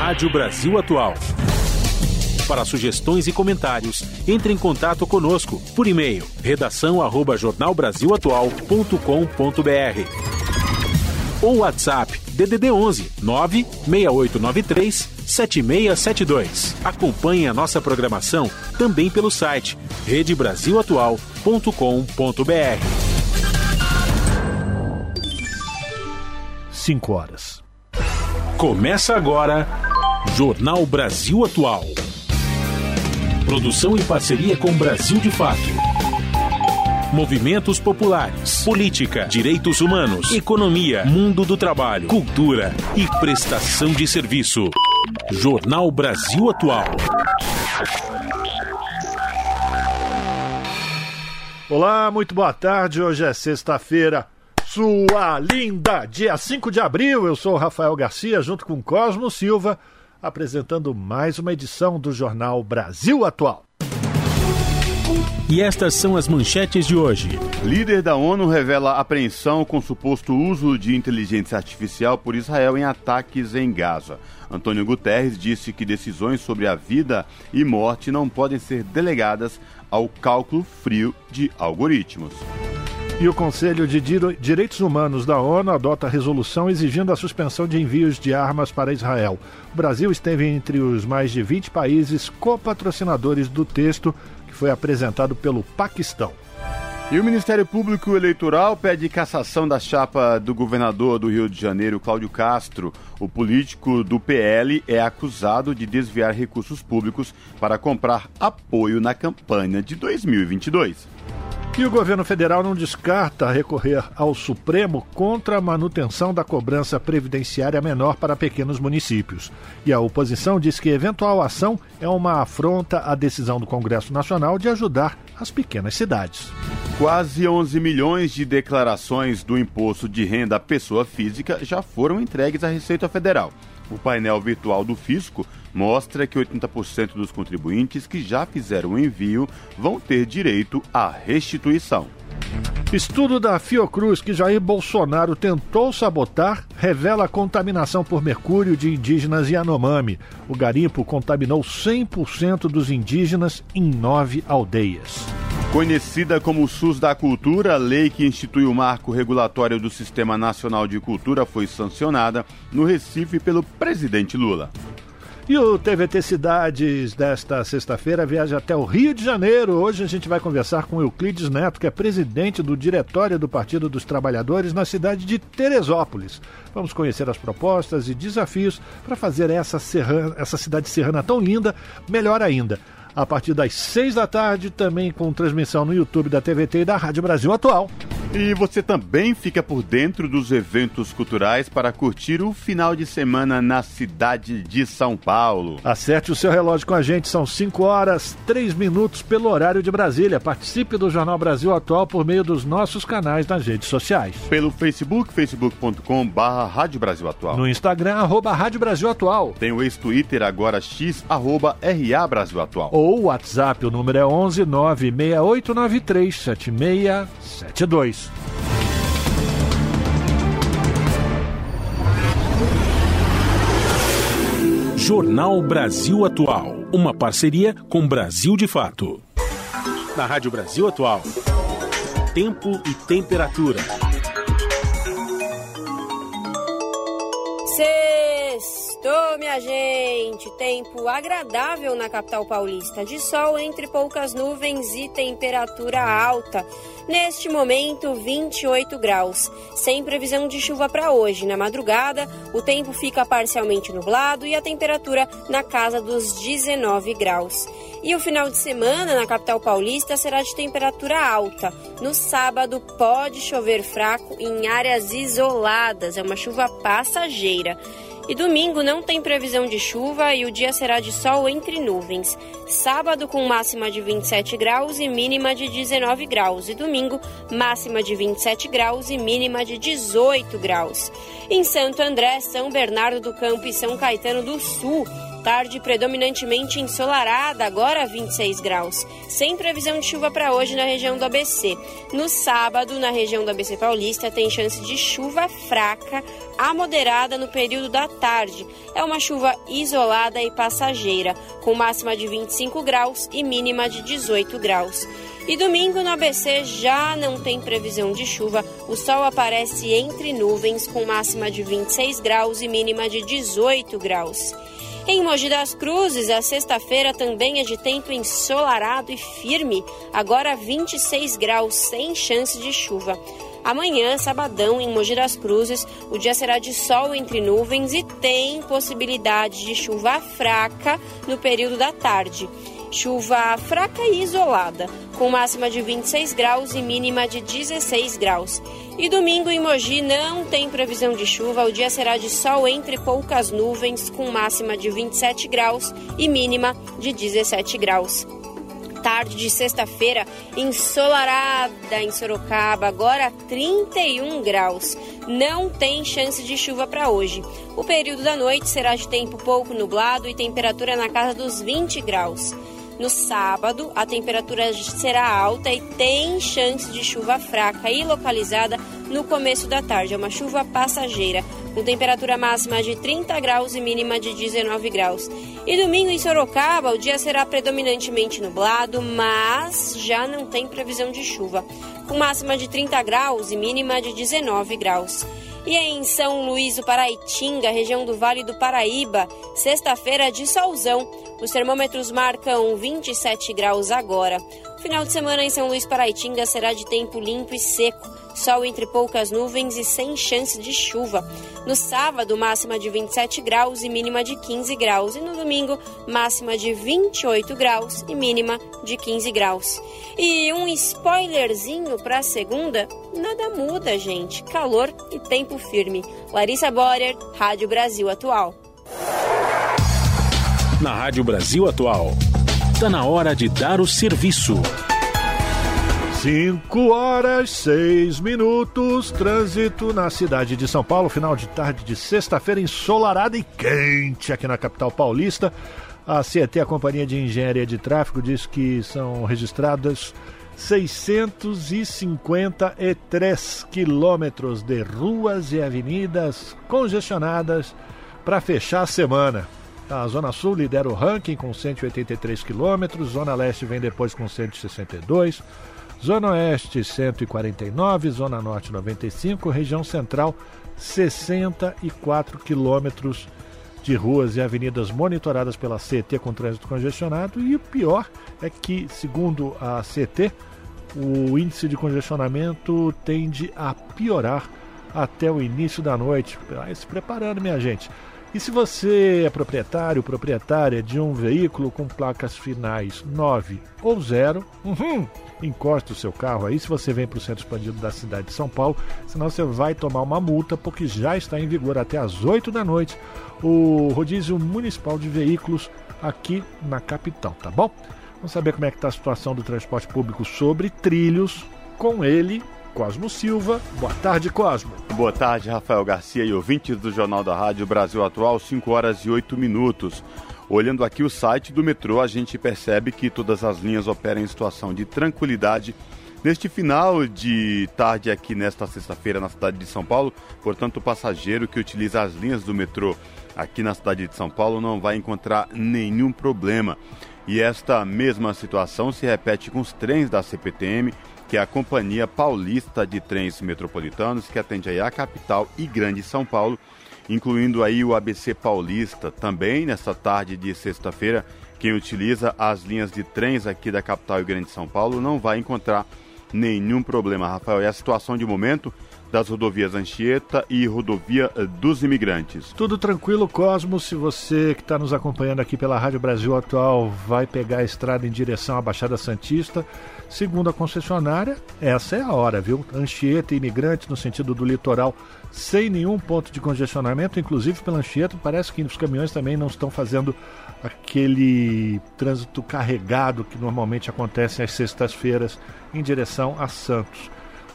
Rádio Brasil Atual. Para sugestões e comentários, entre em contato conosco por e-mail redação@jornalbrasilatual.com.br ou WhatsApp DDD 11 96893 7672. Acompanhe a nossa programação também pelo site redebrasilatual.com.br. 5 horas. Começa agora Jornal Brasil Atual. Produção em parceria com Brasil de Fato. Movimentos populares, política, direitos humanos, economia, mundo do trabalho, cultura e prestação de serviço. Jornal Brasil Atual. Olá, muito boa tarde. Hoje é sexta-feira, sua linda, dia 5 de abril. Eu sou o Rafael Garcia, junto com Cosmo Silva, apresentando mais uma edição do Jornal Brasil Atual. E estas são as manchetes de hoje. Líder da ONU revela apreensão com suposto uso de inteligência artificial por Israel em ataques em Gaza. Antônio Guterres disse que decisões sobre a vida e morte não podem ser delegadas ao cálculo frio de algoritmos. E o Conselho de Direitos Humanos da ONU adota a resolução exigindo a suspensão de envios de armas para Israel. O Brasil esteve entre os mais de 20 países copatrocinadores do texto, que foi apresentado pelo Paquistão. E o Ministério Público Eleitoral pede cassação da chapa do governador do Rio de Janeiro, Cláudio Castro. O político do PL é acusado de desviar recursos públicos para comprar apoio na campanha de 2022. E o governo federal não descarta recorrer ao Supremo contra a manutenção da cobrança previdenciária menor para pequenos municípios. E a oposição diz que eventual ação é uma afronta à decisão do Congresso Nacional de ajudar as pequenas cidades. Quase 11 milhões de declarações do imposto de renda à pessoa física já foram entregues à Receita Federal. O painel virtual do Fisco mostra que 80% dos contribuintes que já fizeram o envio vão ter direito à restituição. Estudo da Fiocruz que Jair Bolsonaro tentou sabotar revela a contaminação por mercúrio de indígenas Yanomami. O garimpo contaminou 100% dos indígenas em 9 aldeias. Conhecida como o SUS da Cultura, a lei que institui o marco regulatório do Sistema Nacional de Cultura foi sancionada no Recife pelo presidente Lula. E o TVT Cidades desta sexta-feira viaja até o Rio de Janeiro. Hoje a gente vai conversar com Euclides Neto, que é presidente do Diretório do Partido dos Trabalhadores na cidade de Teresópolis. Vamos conhecer as propostas e desafios para fazer essa cidade serrana tão linda, melhor ainda. A partir das 6 da tarde, também com transmissão no YouTube da TVT e da Rádio Brasil Atual. E você também fica por dentro dos eventos culturais para curtir o final de semana na cidade de São Paulo. Acerte o seu relógio com a gente, são 5 horas, 3 minutos pelo horário de Brasília. Participe do Jornal Brasil Atual por meio dos nossos canais nas redes sociais. Pelo Facebook, facebook.com/Rádio Brasil Atual. No Instagram, @Rádio Brasil Atual. Tem o ex-Twitter, agora X, @RA Brasil Atual. Ou o WhatsApp, o número é 11 96893 7672. Jornal Brasil Atual, uma parceria com Brasil de Fato. Na Rádio Brasil Atual, tempo e temperatura. Sextou, minha gente! Tempo agradável na capital paulista, de sol entre poucas nuvens e temperatura alta. Neste momento, 28 graus, sem previsão de chuva para hoje. Na madrugada, o tempo fica parcialmente nublado e a temperatura na casa dos 19 graus. E o final de semana na capital paulista será de temperatura alta. No sábado, pode chover fraco em áreas isoladas, é uma chuva passageira. E domingo não tem previsão de chuva e o dia será de sol entre nuvens. Sábado com máxima de 27 graus e mínima de 19 graus. E domingo, máxima de 27 graus e mínima de 18 graus. Em Santo André, São Bernardo do Campo e São Caetano do Sul, Tarde predominantemente ensolarada, agora 26 graus. Sem previsão de chuva para hoje na região do ABC. No sábado, na região do ABC Paulista, tem chance de chuva fraca a moderada no período da tarde. É uma chuva isolada e passageira, com máxima de 25 graus e mínima de 18 graus. E domingo no ABC já não tem previsão de chuva, o sol aparece entre nuvens com máxima de 26 graus e mínima de 18 graus. Em Mogi das Cruzes, a sexta-feira também é de tempo ensolarado e firme, agora 26 graus, sem chance de chuva. Amanhã, sabadão, em Mogi das Cruzes, o dia será de sol entre nuvens e tem possibilidade de chuva fraca no período da tarde. Chuva fraca e isolada, com máxima de 26 graus e mínima de 16 graus. E domingo em Mogi não tem previsão de chuva, o dia será de sol entre poucas nuvens, com máxima de 27 graus e mínima de 17 graus. Tarde de sexta-feira, ensolarada em Sorocaba, agora 31 graus. Não tem chance de chuva para hoje. O período da noite será de tempo pouco nublado e temperatura na casa dos 20 graus. No sábado, a temperatura será alta e tem chance de chuva fraca e localizada no começo da tarde. É uma chuva passageira, com temperatura máxima de 30 graus e mínima de 19 graus. E domingo em Sorocaba, o dia será predominantemente nublado, mas já não tem previsão de chuva, com máxima de 30 graus e mínima de 19 graus. E em São Luís do Paraitinga, região do Vale do Paraíba, sexta-feira de solzão. Os termômetros marcam 27 graus agora. O final de semana em São Luís Paraitinga será de tempo limpo e seco. Sol entre poucas nuvens e sem chance de chuva. No sábado, máxima de 27 graus e mínima de 15 graus. E no domingo, máxima de 28 graus e mínima de 15 graus. E um spoilerzinho para a segunda, nada muda, gente. Calor e tempo firme. Larissa Borer, Rádio Brasil Atual. Na Rádio Brasil Atual, está na hora de dar o serviço. 5h06, trânsito na cidade de São Paulo, final de tarde de sexta-feira, ensolarada e quente aqui na capital paulista. A CET, a Companhia de Engenharia de Tráfego, diz que são registradas 653 quilômetros de ruas e avenidas congestionadas para fechar a semana. A Zona Sul lidera o ranking com 183 quilômetros, Zona Leste vem depois com 162, Zona Oeste 149, Zona Norte 95, região Central 64 quilômetros de ruas e avenidas monitoradas pela CET com trânsito congestionado. E o pior é que, segundo a CET, o índice de congestionamento tende a piorar até o início da noite. Vai se preparando, minha gente. E se você é proprietário ou proprietária de um veículo com placas finais 9 ou 0, encosta o seu carro aí se você vem para o centro expandido da cidade de São Paulo, senão você vai tomar uma multa, porque já está em vigor até às 8 da noite o rodízio municipal de veículos aqui na capital, tá bom? Vamos saber como é que está a situação do transporte público sobre trilhos com ele, Cosmo Silva. Boa tarde, Cosmo. Boa tarde, Rafael Garcia e ouvintes do Jornal da Rádio Brasil Atual, 5h08. Olhando aqui o site do metrô, a gente percebe que todas as linhas operam em situação de tranquilidade neste final de tarde aqui nesta sexta-feira na cidade de São Paulo. Portanto, o passageiro que utiliza as linhas do metrô aqui na cidade de São Paulo não vai encontrar nenhum problema. E esta mesma situação se repete com os trens da CPTM, que é a Companhia Paulista de Trens Metropolitanos, que atende aí a capital e Grande São Paulo, incluindo aí o ABC Paulista. Também nesta tarde de sexta-feira, quem utiliza as linhas de trens aqui da capital e Grande São Paulo não vai encontrar nenhum problema, Rafael. É a situação de momento das rodovias Anchieta e Rodovia dos Imigrantes. Tudo tranquilo, Cosmo. Se você que está nos acompanhando aqui pela Rádio Brasil Atual vai pegar a estrada em direção à Baixada Santista, segundo a concessionária, essa é a hora, viu? Anchieta e Imigrantes no sentido do litoral, sem nenhum ponto de congestionamento, inclusive pela Anchieta, parece que os caminhões também não estão fazendo aquele trânsito carregado que normalmente acontece às sextas-feiras em direção a Santos.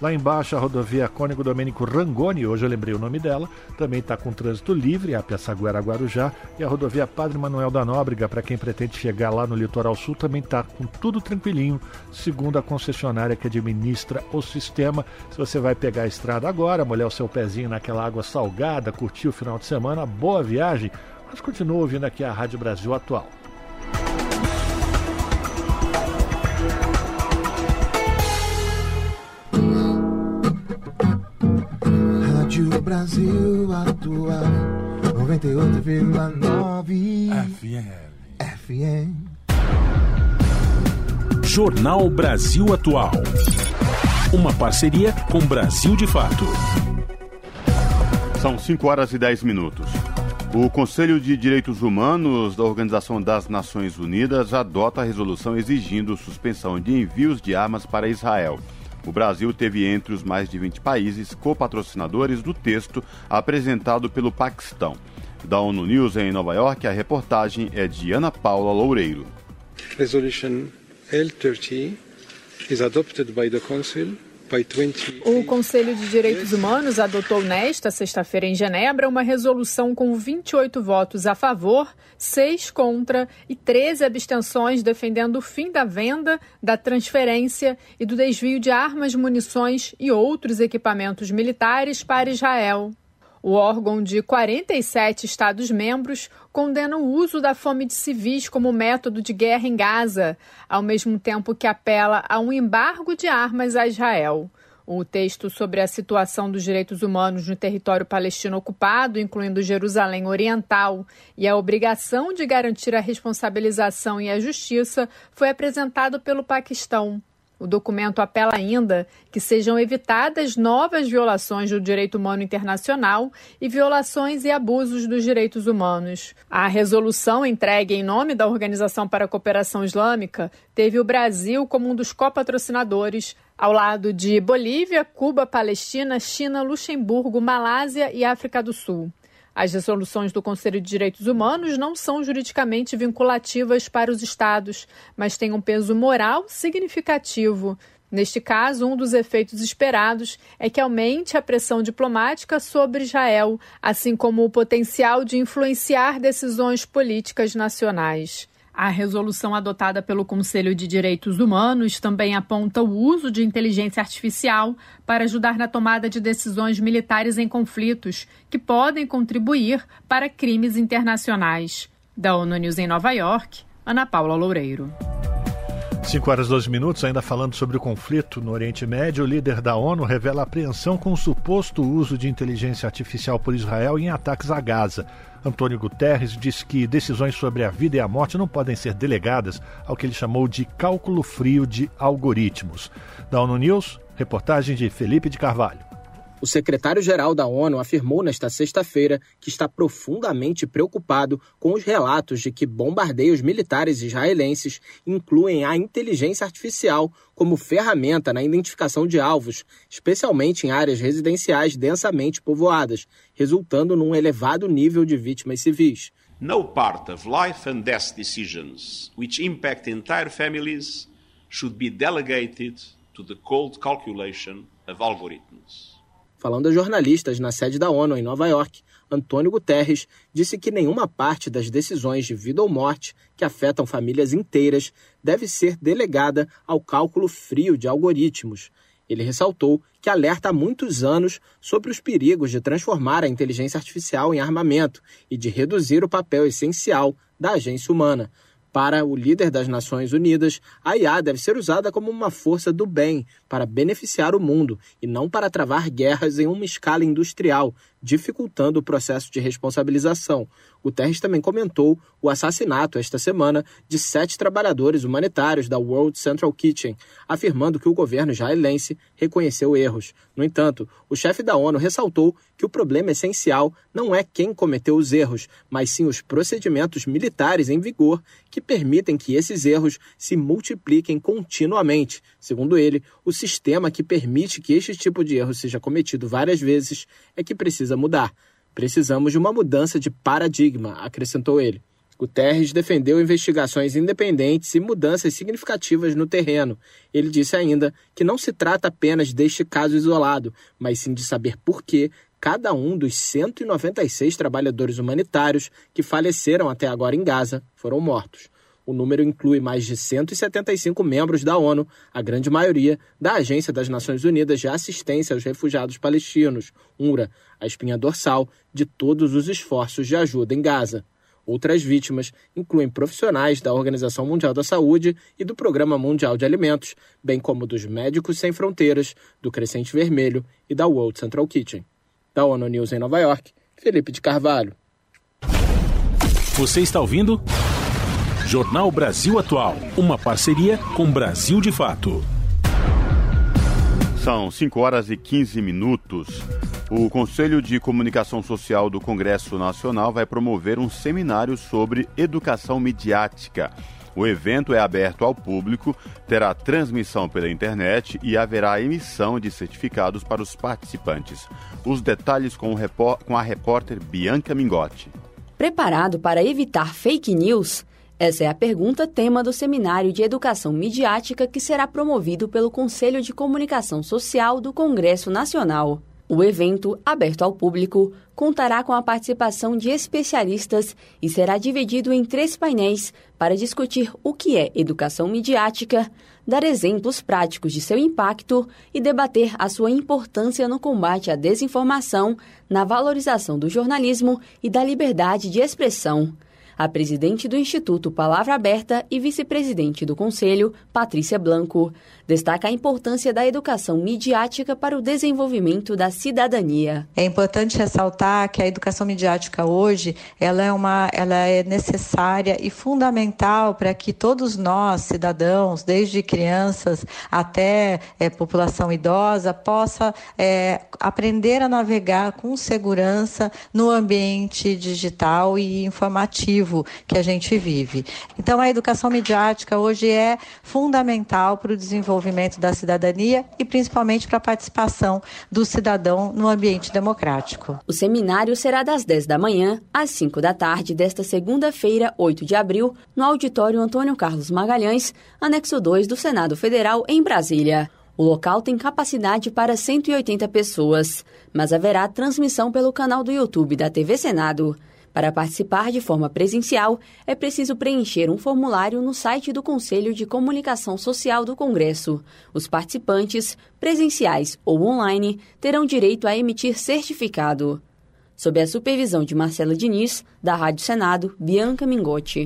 Lá embaixo, a rodovia Cônego Domênico Rangoni, hoje eu lembrei o nome dela, também está com trânsito livre, a Piaçaguera-Guarujá, e a rodovia Padre Manuel da Nóbrega, para quem pretende chegar lá no litoral sul, também está com tudo tranquilinho, segundo a concessionária que administra o sistema. Se você vai pegar a estrada agora, molhar o seu pezinho naquela água salgada, curtir o final de semana, boa viagem, mas continua ouvindo aqui a Rádio Brasil Atual. Rádio Brasil Atual 98,9 FM. Jornal Brasil Atual. Uma parceria com Brasil de Fato. São 5h10. O Conselho de Direitos Humanos da Organização das Nações Unidas adota a resolução exigindo suspensão de envios de armas para Israel. O Brasil teve entre os mais de 20 países copatrocinadores do texto apresentado pelo Paquistão. Da ONU News em Nova York, a reportagem é de Ana Paula Loureiro. Resolution L30 is adopted by the Council. O Conselho de Direitos Humanos adotou nesta sexta-feira em Genebra uma resolução com 28 votos a favor, 6 contra e 13 abstenções defendendo o fim da venda, da transferência e do desvio de armas, munições e outros equipamentos militares para Israel. O órgão de 47 Estados-membros condena o uso da fome de civis como método de guerra em Gaza, ao mesmo tempo que apela a um embargo de armas a Israel. O texto sobre a situação dos direitos humanos no território palestino ocupado, incluindo Jerusalém Oriental, e a obrigação de garantir a responsabilização e a justiça, foi apresentado pelo Paquistão. O documento apela ainda que sejam evitadas novas violações do direito humano internacional e violações e abusos dos direitos humanos. A resolução entregue em nome da Organização para a Cooperação Islâmica teve o Brasil como um dos copatrocinadores, ao lado de Bolívia, Cuba, Palestina, China, Luxemburgo, Malásia e África do Sul. As resoluções do Conselho de Direitos Humanos não são juridicamente vinculativas para os Estados, mas têm um peso moral significativo. Neste caso, um dos efeitos esperados é que aumente a pressão diplomática sobre Israel, assim como o potencial de influenciar decisões políticas nacionais. A resolução adotada pelo Conselho de Direitos Humanos também aponta o uso de inteligência artificial para ajudar na tomada de decisões militares em conflitos, que podem contribuir para crimes internacionais. Da ONU News em Nova York, Ana Paula Loureiro. 5h12, ainda falando sobre o conflito no Oriente Médio, o líder da ONU revela apreensão com o suposto uso de inteligência artificial por Israel em ataques a Gaza. Antônio Guterres diz que decisões sobre a vida e a morte não podem ser delegadas ao que ele chamou de cálculo frio de algoritmos. Da ONU News, reportagem de Felipe de Carvalho. O secretário-geral da ONU afirmou nesta sexta-feira que está profundamente preocupado com os relatos de que bombardeios militares israelenses incluem a inteligência artificial como ferramenta na identificação de alvos, especialmente em áreas residenciais densamente povoadas, resultando num elevado nível de vítimas civis. No part of life and death decisions which impact entire families should be delegated to the cold calculation of algorithms. Falando a jornalistas na sede da ONU em Nova York, Antônio Guterres disse que nenhuma parte das decisões de vida ou morte que afetam famílias inteiras deve ser delegada ao cálculo frio de algoritmos. Ele ressaltou que alerta há muitos anos sobre os perigos de transformar a inteligência artificial em armamento e de reduzir o papel essencial da agência humana. Para o líder das Nações Unidas, a IA deve ser usada como uma força do bem para beneficiar o mundo e não para travar guerras em uma escala industrial, dificultando o processo de responsabilização. Guterres também comentou o assassinato esta semana de 7 trabalhadores humanitários da World Central Kitchen, afirmando que o governo israelense reconheceu erros. No entanto, o chefe da ONU ressaltou que o problema essencial não é quem cometeu os erros, mas sim os procedimentos militares em vigor que permitem que esses erros se multipliquem continuamente. Segundo ele, o sistema que permite que este tipo de erro seja cometido várias vezes é que precisa mudar. Precisamos de uma mudança de paradigma, acrescentou ele. Guterres defendeu investigações independentes e mudanças significativas no terreno. Ele disse ainda que não se trata apenas deste caso isolado, mas sim de saber por que cada um dos 196 trabalhadores humanitários que faleceram até agora em Gaza foram mortos. O número inclui mais de 175 membros da ONU, a grande maioria da Agência das Nações Unidas de Assistência aos Refugiados Palestinos, UNRWA, a espinha dorsal de todos os esforços de ajuda em Gaza. Outras vítimas incluem profissionais da Organização Mundial da Saúde e do Programa Mundial de Alimentos, bem como dos Médicos Sem Fronteiras, do Crescente Vermelho e da World Central Kitchen. Da ONU News em Nova York, Felipe de Carvalho. Você está ouvindo? Jornal Brasil Atual, uma parceria com Brasil de Fato. São 5 horas e 15 minutos. O Conselho de Comunicação Social do Congresso Nacional vai promover um seminário sobre educação midiática. O evento é aberto ao público, terá transmissão pela internet e haverá emissão de certificados para os participantes. Os detalhes com a repórter Bianca Mingotti. Preparado para evitar fake news? Essa é a pergunta tema do Seminário de Educação Midiática que será promovido pelo Conselho de Comunicação Social do Congresso Nacional. O evento, aberto ao público, contará com a participação de especialistas e será dividido em 3 painéis para discutir o que é educação midiática, dar exemplos práticos de seu impacto e debater a sua importância no combate à desinformação, na valorização do jornalismo e da liberdade de expressão. A presidente do Instituto Palavra Aberta e vice-presidente do Conselho, Patrícia Blanco, destaca a importância da educação midiática para o desenvolvimento da cidadania. É importante ressaltar que a educação midiática hoje ela é necessária e fundamental para que todos nós, cidadãos, desde crianças até população idosa, possa aprender a navegar com segurança no ambiente digital e informativo que a gente vive. Então, a educação midiática hoje é fundamental para o desenvolvimento da cidadania e principalmente para a participação do cidadão no ambiente democrático. O seminário será das 10 da manhã às 5 da tarde desta segunda-feira, 8 de abril, no auditório Antônio Carlos Magalhães, anexo 2 do Senado Federal, em Brasília. O local tem capacidade para 180 pessoas, mas haverá transmissão pelo canal do YouTube da TV Senado. Para participar de forma presencial, é preciso preencher um formulário no site do Conselho de Comunicação Social do Congresso. Os participantes, presenciais ou online, terão direito a emitir certificado. Sob a supervisão de Marcela Diniz, da Rádio Senado, Bianca Mingotti.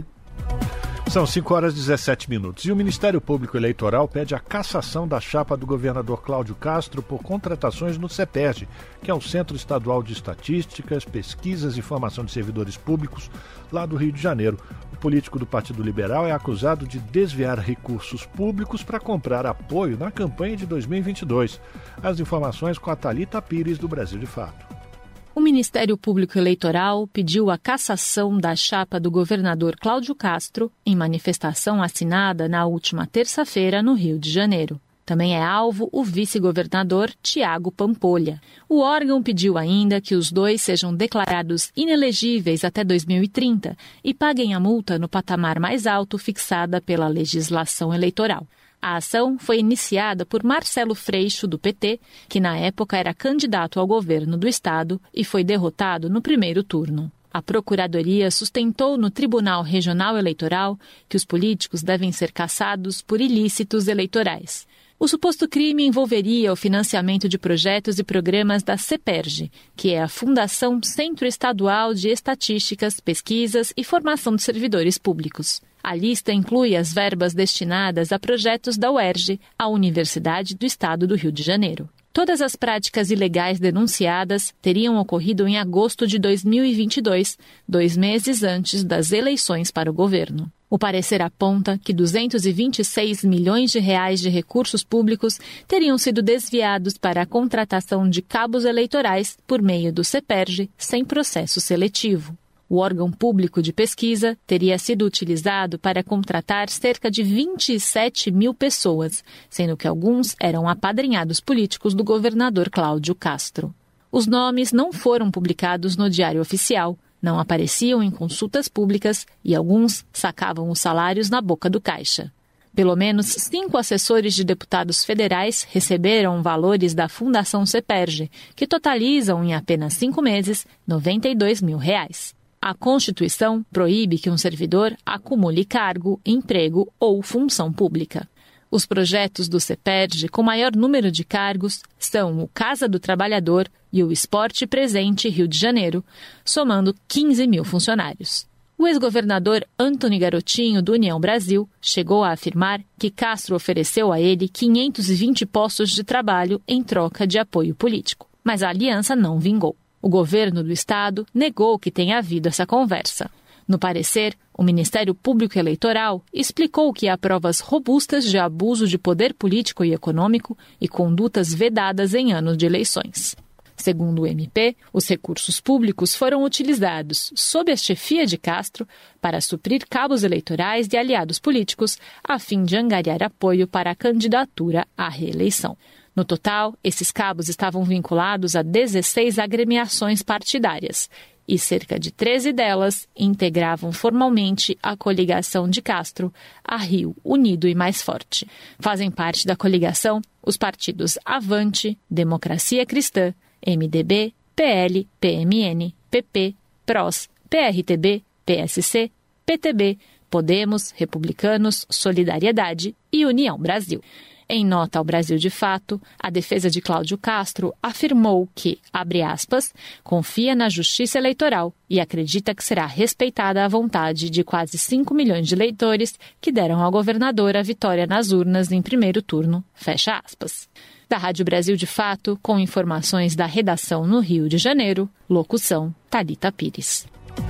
São 5 horas e 17 minutos. E o Ministério Público Eleitoral pede a cassação da chapa do governador Cláudio Castro por contratações no CEPERJ, que é o Centro Estadual de Estatísticas, Pesquisas e Formação de Servidores Públicos, lá do Rio de Janeiro. O político do Partido Liberal é acusado de desviar recursos públicos para comprar apoio na campanha de 2022. As informações com a Thalita Pires, do Brasil de Fato. O Ministério Público Eleitoral pediu a cassação da chapa do governador Cláudio Castro em manifestação assinada na última terça-feira no Rio de Janeiro. Também é alvo o vice-governador Tiago Pampolha. O órgão pediu ainda que os dois sejam declarados inelegíveis até 2030 e paguem a multa no patamar mais alto fixada pela legislação eleitoral. A ação foi iniciada por Marcelo Freixo, do PT, que na época era candidato ao governo do estado e foi derrotado no primeiro turno. A Procuradoria sustentou no Tribunal Regional Eleitoral que os políticos devem ser cassados por ilícitos eleitorais. O suposto crime envolveria o financiamento de projetos e programas da CEPERJ, que é a Fundação Centro Estadual de Estatísticas, Pesquisas e Formação de Servidores Públicos. A lista inclui as verbas destinadas a projetos da UERJ, a Universidade do Estado do Rio de Janeiro. Todas as práticas ilegais denunciadas teriam ocorrido em agosto de 2022, 2 meses antes das eleições para o governo. O parecer aponta que 226 milhões de reais de recursos públicos teriam sido desviados para a contratação de cabos eleitorais por meio do CEPERJ sem processo seletivo. O órgão público de pesquisa teria sido utilizado para contratar cerca de 27 mil pessoas, sendo que alguns eram apadrinhados políticos do governador Cláudio Castro. Os nomes não foram publicados no Diário Oficial, não apareciam em consultas públicas e alguns sacavam os salários na boca do caixa. Pelo menos 5 assessores de deputados federais receberam valores da Fundação CEPERJ, que totalizam, em apenas 5 meses, R$92 mil. A Constituição proíbe que um servidor acumule cargo, emprego ou função pública. Os projetos do CEPERJ com maior número de cargos são o Casa do Trabalhador e o Esporte Presente Rio de Janeiro, somando 15 mil funcionários. O ex-governador Antony Garotinho, do União Brasil, chegou a afirmar que Castro ofereceu a ele 520 postos de trabalho em troca de apoio político. Mas a aliança não vingou. O governo do estado negou que tenha havido essa conversa. No parecer, o Ministério Público Eleitoral explicou que há provas robustas de abuso de poder político e econômico e condutas vedadas em anos de eleições. Segundo o MP, os recursos públicos foram utilizados, sob a chefia de Castro, para suprir cabos eleitorais e aliados políticos, a fim de angariar apoio para a candidatura à reeleição. No total, esses cabos estavam vinculados a 16 agremiações partidárias, e cerca de 13 delas integravam formalmente a coligação de Castro, a Rio Unido e Mais Forte. Fazem parte da coligação os partidos Avante, Democracia Cristã, MDB, PL, PMN, PP, PROS, PRTB, PSC, PTB, Podemos, Republicanos, Solidariedade e União Brasil. Em nota ao Brasil de Fato, a defesa de Cláudio Castro afirmou que, abre aspas, confia na justiça eleitoral e acredita que será respeitada a vontade de quase 5 milhões de eleitores que deram ao governador a vitória nas urnas em primeiro turno, fecha aspas. Da Rádio Brasil de Fato, com informações da redação no Rio de Janeiro, locução Thalita Pires.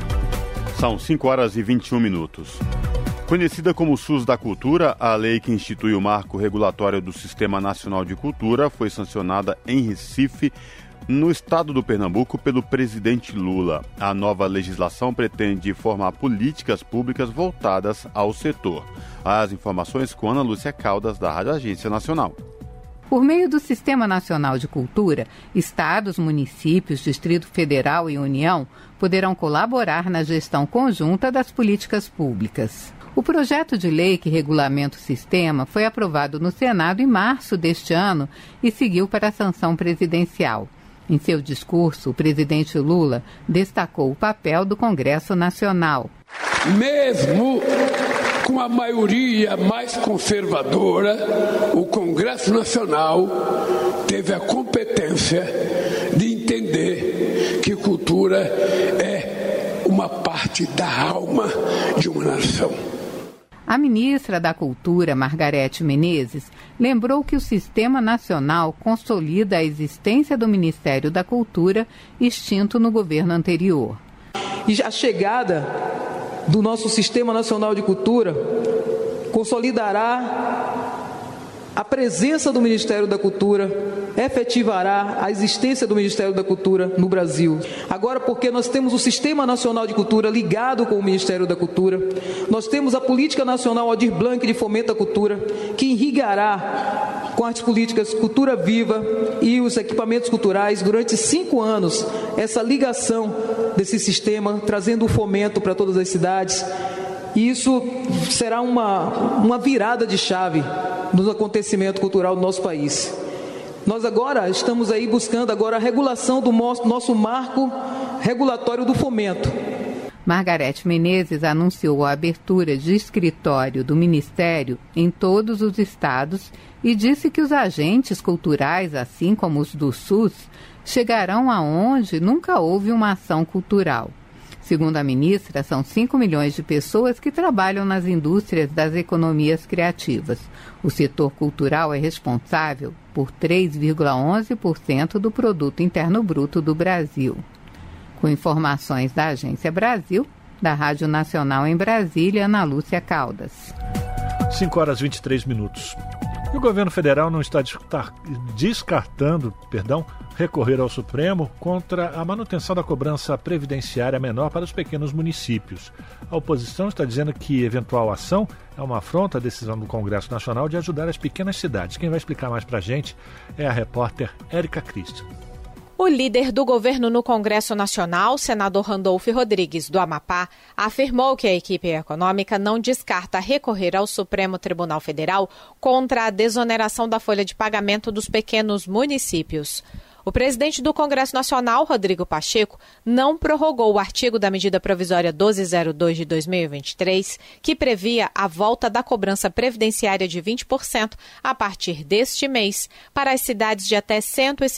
São 5h21. Conhecida como o SUS da Cultura, a lei que institui o marco regulatório do Sistema Nacional de Cultura foi sancionada em Recife, no estado do Pernambuco, pelo presidente Lula. A nova legislação pretende formar políticas públicas voltadas ao setor. As informações com Ana Lúcia Caldas, da Rádio Agência Nacional. Por meio do Sistema Nacional de Cultura, estados, municípios, Distrito Federal e União poderão colaborar na gestão conjunta das políticas públicas. O projeto de lei que regulamenta o sistema foi aprovado no Senado em março deste ano e seguiu para a sanção presidencial. Em seu discurso, o presidente Lula destacou o papel do Congresso Nacional. Mesmo com a maioria mais conservadora, o Congresso Nacional teve a competência de entender que cultura é uma parte da alma de uma nação. A ministra da Cultura, Margarete Menezes, lembrou que o Sistema Nacional consolida a existência do Ministério da Cultura, extinto no governo anterior. E a chegada do nosso Sistema Nacional de Cultura consolidará a presença do Ministério da Cultura, efetivará a existência do Ministério da Cultura no Brasil. Agora, porque nós temos o Sistema Nacional de Cultura ligado com o Ministério da Cultura, nós temos a Política Nacional Aldir Blanc de Fomento à Cultura, que irrigará com as políticas Cultura Viva e os equipamentos culturais durante 5 anos, essa ligação desse sistema, trazendo o fomento para todas as cidades. E isso será uma virada de chave no acontecimento cultural do nosso país. Nós agora estamos aí buscando agora a regulação do nosso marco regulatório do fomento. Margarete Menezes anunciou a abertura de escritório do Ministério em todos os estados e disse que os agentes culturais, assim como os do SUS, chegarão aonde nunca houve uma ação cultural. Segundo a ministra, são 5 milhões de pessoas que trabalham nas indústrias das economias criativas. O setor cultural é responsável por 3,11% do Produto Interno Bruto do Brasil. Com informações da Agência Brasil, da Rádio Nacional em Brasília, Ana Lúcia Caldas. 5h23. E o governo federal não está descartando recorrer ao Supremo contra a manutenção da cobrança previdenciária menor para os pequenos municípios. A oposição está dizendo que eventual ação é uma afronta à decisão do Congresso Nacional de ajudar as pequenas cidades. Quem vai explicar mais para a gente é a repórter Érica Christian. O líder do governo no Congresso Nacional, senador Randolfo Rodrigues, do Amapá, afirmou que a equipe econômica não descarta recorrer ao Supremo Tribunal Federal contra a desoneração da folha de pagamento dos pequenos municípios. O presidente do Congresso Nacional, Rodrigo Pacheco, não prorrogou o artigo da medida provisória 1202 de 2023, que previa a volta da cobrança previdenciária de 20% a partir deste mês para as cidades de até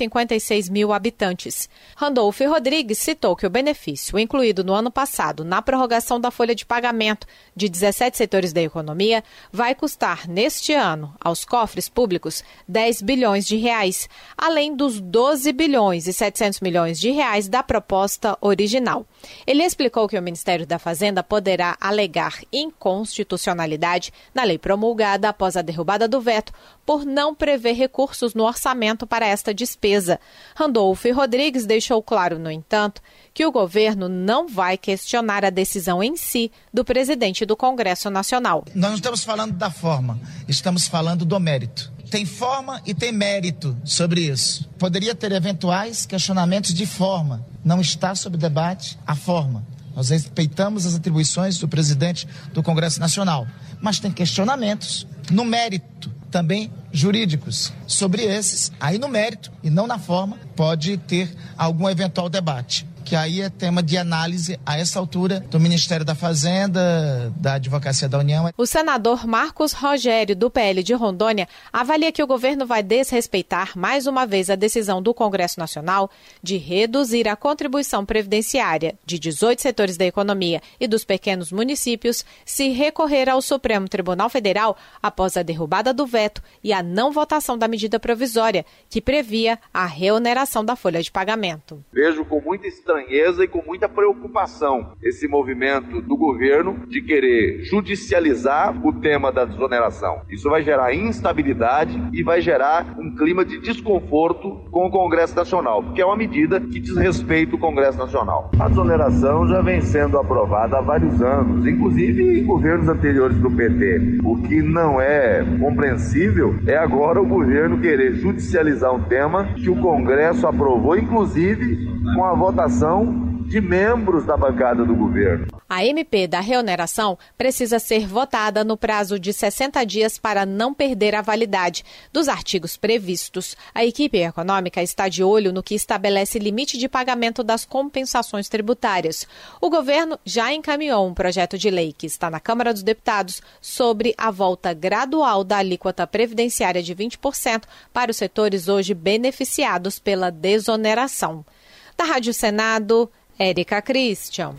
156 mil habitantes. Randolfo Rodrigues citou que o benefício incluído no ano passado na prorrogação da folha de pagamento de 17 setores da economia vai custar, neste ano, aos cofres públicos, 10 bilhões de reais, além dos 12 bilhões e 700 milhões de reais da proposta original. Ele explicou que o Ministério da Fazenda poderá alegar inconstitucionalidade na lei promulgada após a derrubada do veto por não prever recursos no orçamento para esta despesa. Randolfo Rodrigues deixou claro, no entanto, que o governo não vai questionar a decisão em si do presidente do Congresso Nacional. Nós não estamos falando da forma, estamos falando do mérito. Tem forma e tem mérito sobre isso. Poderia ter eventuais questionamentos de forma. Não está sob debate a forma. Nós respeitamos as atribuições do presidente do Congresso Nacional. Mas tem questionamentos no mérito, também jurídicos. Sobre esses, aí no mérito e não na forma, pode ter algum eventual debate, que aí é tema de análise a essa altura do Ministério da Fazenda, da Advocacia da União. O senador Marcos Rogério, do PL de Rondônia, avalia que o governo vai desrespeitar mais uma vez a decisão do Congresso Nacional de reduzir a contribuição previdenciária de 18 setores da economia e dos pequenos municípios se recorrer ao Supremo Tribunal Federal após a derrubada do veto e a não votação da medida provisória, que previa a reoneração da folha de pagamento. Vejo com muita estranheza e com muita preocupação esse movimento do governo de querer judicializar o tema da desoneração. Isso vai gerar instabilidade e vai gerar um clima de desconforto com o Congresso Nacional, porque é uma medida que desrespeita o Congresso Nacional. A desoneração já vem sendo aprovada há vários anos, inclusive em governos anteriores do PT. O que não é compreensível é agora o governo querer judicializar um tema que o Congresso aprovou, inclusive com a votação de membros da bancada do governo. A MP da reoneração precisa ser votada no prazo de 60 dias para não perder a validade dos artigos previstos. A equipe econômica está de olho no que estabelece limite de pagamento das compensações tributárias. O governo já encaminhou um projeto de lei que está na Câmara dos Deputados sobre a volta gradual da alíquota previdenciária de 20% para os setores hoje beneficiados pela desoneração. Da Rádio Senado, Érica Christian.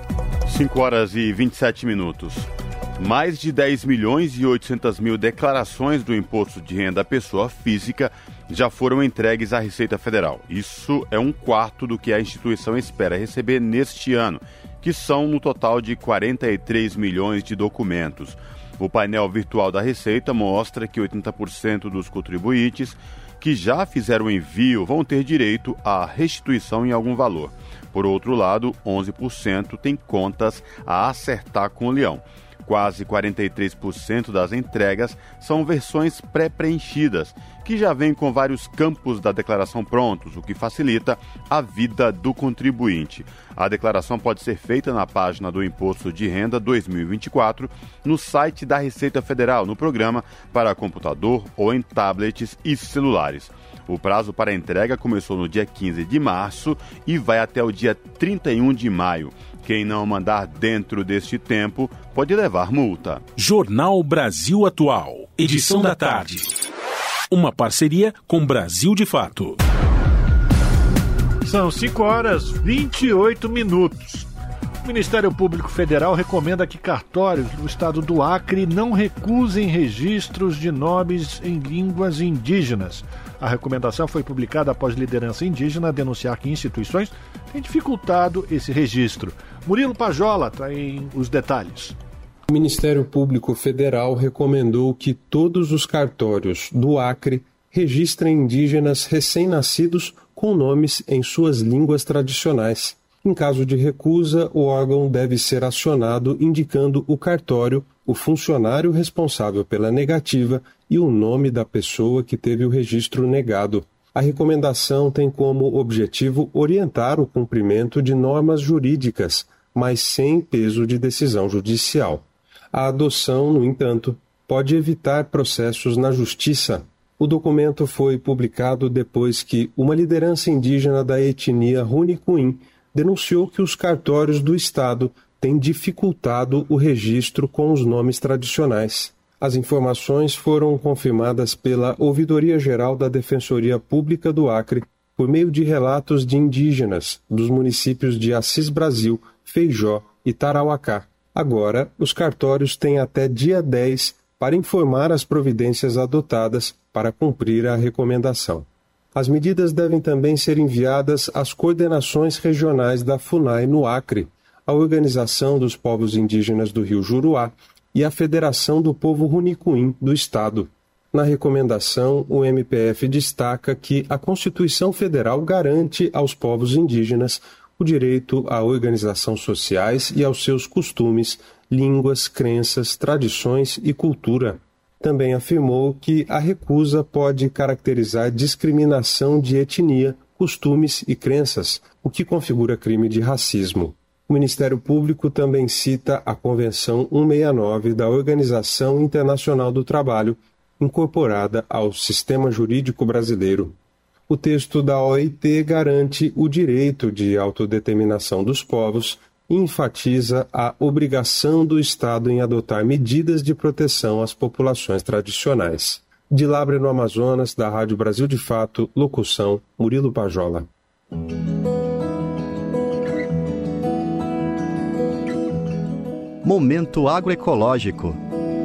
5 horas e 27 minutos. Mais de 10 milhões e 800 mil declarações do Imposto de Renda à Pessoa Física já foram entregues à Receita Federal. Isso é um quarto do que a instituição espera receber neste ano, que são no total de 43 milhões de documentos. O painel virtual da Receita mostra que 80% dos contribuintes que já fizeram o envio vão ter direito à restituição em algum valor. Por outro lado, 11% têm contas a acertar com o leão. Quase 43% das entregas são versões pré-preenchidas, que já vêm com vários campos da declaração prontos, o que facilita a vida do contribuinte. A declaração pode ser feita na página do Imposto de Renda 2024, no site da Receita Federal, no programa para computador ou em tablets e celulares. O prazo para a entrega começou no dia 15 de março e vai até o dia 31 de maio. Quem não mandar dentro deste tempo pode levar multa. Jornal Brasil Atual, edição da tarde. Uma parceria com Brasil de Fato. São 5 horas e 28 minutos. O Ministério Público Federal recomenda que cartórios do estado do Acre não recusem registros de nomes em línguas indígenas. A recomendação foi publicada após liderança indígena denunciar que instituições têm dificultado esse registro. Murilo Pajola tem os detalhes. O Ministério Público Federal recomendou que todos os cartórios do Acre registrem indígenas recém-nascidos com nomes em suas línguas tradicionais. Em caso de recusa, o órgão deve ser acionado indicando o cartório, o funcionário responsável pela negativa e o nome da pessoa que teve o registro negado. A recomendação tem como objetivo orientar o cumprimento de normas jurídicas, mas sem peso de decisão judicial. A adoção, no entanto, pode evitar processos na justiça. O documento foi publicado depois que uma liderança indígena da etnia Runicuim denunciou que os cartórios do Estado têm dificultado o registro com os nomes tradicionais. As informações foram confirmadas pela Ouvidoria Geral da Defensoria Pública do Acre por meio de relatos de indígenas dos municípios de Assis Brasil, Feijó e Tarauacá. Agora, os cartórios têm até dia 10 para informar as providências adotadas para cumprir a recomendação. As medidas devem também ser enviadas às coordenações regionais da FUNAI no Acre, à Organização dos Povos Indígenas do Rio Juruá e à Federação do Povo Runicuim do Estado. Na recomendação, o MPF destaca que a Constituição Federal garante aos povos indígenas o direito a organização sociais e aos seus costumes, línguas, crenças, tradições e cultura. Também afirmou que a recusa pode caracterizar discriminação de etnia, costumes e crenças, o que configura crime de racismo. O Ministério Público também cita a Convenção 169 da Organização Internacional do Trabalho, incorporada ao sistema jurídico brasileiro. O texto da OIT garante o direito de autodeterminação dos povos e enfatiza a obrigação do Estado em adotar medidas de proteção às populações tradicionais. De Labre, no Amazonas, da Rádio Brasil de Fato, locução Murilo Pajola. Momento agroecológico.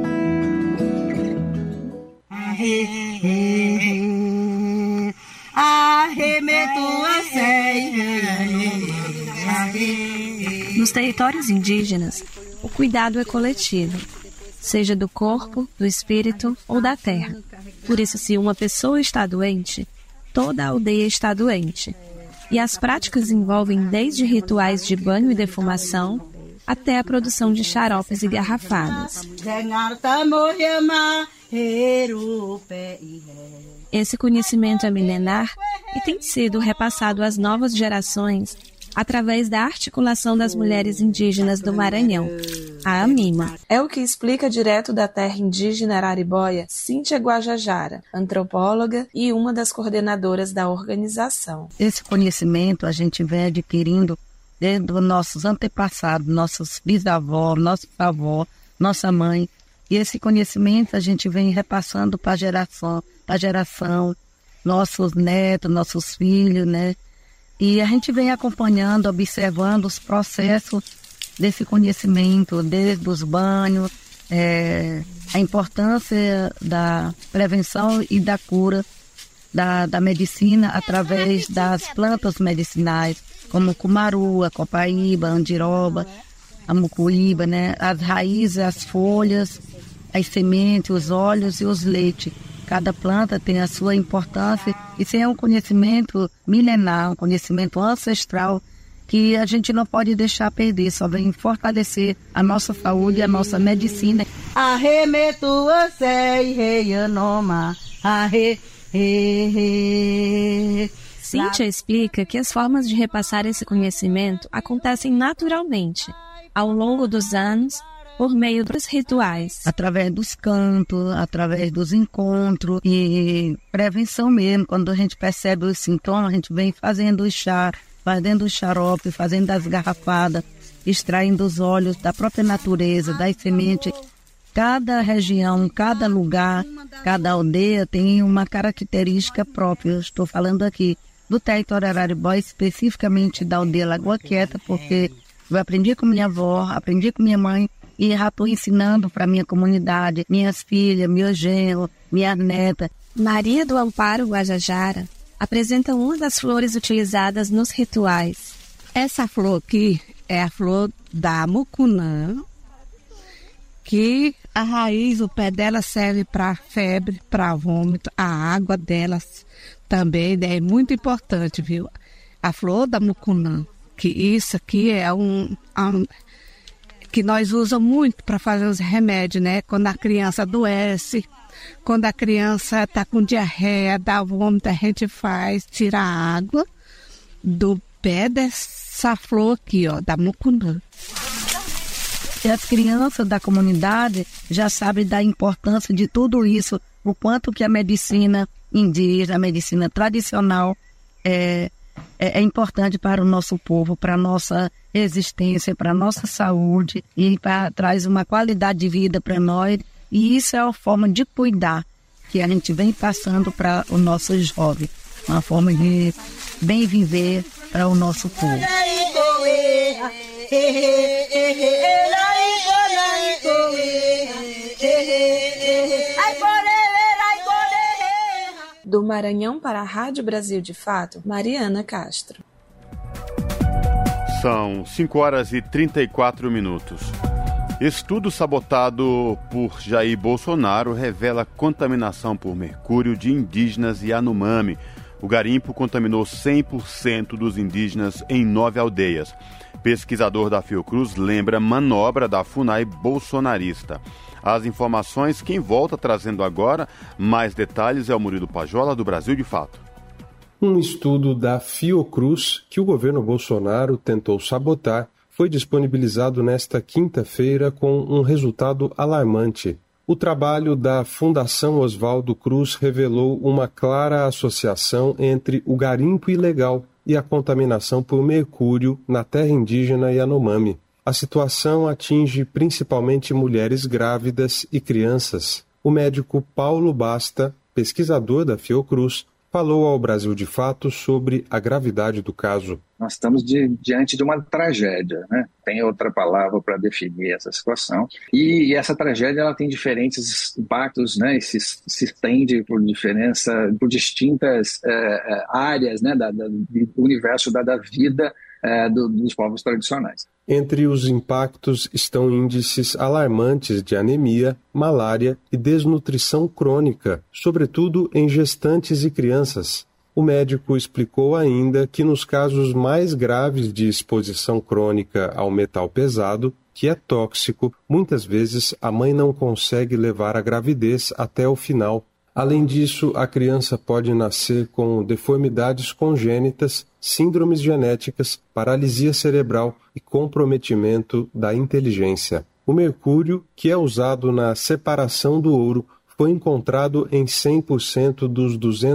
Nos territórios indígenas, o cuidado é coletivo, seja do corpo, do espírito ou da terra. Por isso, se uma pessoa está doente, toda a aldeia está doente. E as práticas envolvem desde rituais de banho e defumação até a produção de xaropes e garrafadas. Esse conhecimento é milenar e tem sido repassado às novas gerações através da articulação das mulheres indígenas do Maranhão, a AMIMA. É o que explica direto da terra indígena Araribóia, Cíntia Guajajara, antropóloga e uma das coordenadoras da organização. Esse conhecimento a gente vem adquirindo desde os nossos antepassados, nossos bisavós, nossos avós, nossa mãe. E esse conhecimento a gente vem repassando para geração, nossos netos, nossos filhos, né? E a gente vem acompanhando, observando os processos desse conhecimento, desde os banhos, a importância da prevenção e da cura da medicina através das plantas medicinais, como cumaru, a copaíba, a andiroba, a mucuíba, né? As raízes, as folhas, as sementes, os óleos e os leites. Cada planta tem a sua importância. Isso é um conhecimento milenar, um conhecimento ancestral que a gente não pode deixar perder, só vem fortalecer a nossa saúde e a nossa medicina. Cíntia explica que as formas de repassar esse conhecimento acontecem naturalmente, ao longo dos anos, por meio dos rituais. Através dos cantos, através dos encontros e prevenção mesmo. Quando a gente percebe os sintomas, a gente vem fazendo o chá, fazendo o xarope, fazendo as garrafadas, extraindo os óleos da própria natureza, das sementes. Cada região, cada lugar, cada aldeia tem uma característica própria. Eu estou falando aqui do território Araribóia, especificamente da aldeia Lagoa Quieta, porque eu aprendi com minha avó, aprendi com minha mãe, e já estou ensinando para minha comunidade, minhas filhas, meu genro, minha neta. Maria do Amparo Guajajara apresenta uma das flores utilizadas nos rituais. Essa flor aqui é a flor da mucunã, que a raiz, o pé dela serve para febre, para vômito. A água delas também é muito importante, viu? A flor da mucunã, que isso aqui é que nós usamos muito para fazer os remédios, né? Quando a criança adoece, Quando a criança está com diarreia, dá vômito, a gente tira a água do pé dessa flor aqui, ó, da mucunã. E as crianças da comunidade já sabem da importância de tudo isso, o quanto que a medicina indígena, a medicina tradicional é importante para o nosso povo, para a nossa existência, para a nossa saúde, e traz uma qualidade de vida para nós. E isso é uma forma de cuidar que a gente vem passando para o nosso jovem, uma forma de bem viver para o nosso povo. Do Maranhão para a Rádio Brasil de Fato, Mariana Castro. São 5h34. Estudo sabotado por Jair Bolsonaro revela contaminação por mercúrio de indígenas e Yanomami. O garimpo contaminou 100% dos indígenas em 9 aldeias. Pesquisador da Fiocruz lembra manobra da FUNAI bolsonarista. As informações, quem volta trazendo agora mais detalhes é o Murilo Pajola, do Brasil de Fato. Um estudo da Fiocruz, que o governo Bolsonaro tentou sabotar, foi disponibilizado nesta quinta-feira com um resultado alarmante. O trabalho da Fundação Oswaldo Cruz revelou uma clara associação entre o garimpo ilegal e a contaminação por mercúrio na terra indígena Yanomami. A situação atinge principalmente mulheres grávidas e crianças. O médico Paulo Basta, pesquisador da Fiocruz, falou ao Brasil de Fato sobre a gravidade do caso. Nós estamos diante de uma tragédia, né? Tem outra palavra para definir essa situação. E essa tragédia ela tem diferentes impactos, né? E se estende por distintas áreas, né? Do universo da vida dos povos tradicionais. Entre os impactos estão índices alarmantes de anemia, malária e desnutrição crônica, sobretudo em gestantes e crianças. O médico explicou ainda que nos casos mais graves de exposição crônica ao metal pesado, que é tóxico, muitas vezes a mãe não consegue levar a gravidez até o final. Além disso, a criança pode nascer com deformidades congênitas, síndromes genéticas, paralisia cerebral e comprometimento da inteligência. O mercúrio, que é usado na separação do ouro, foi encontrado em 100% dos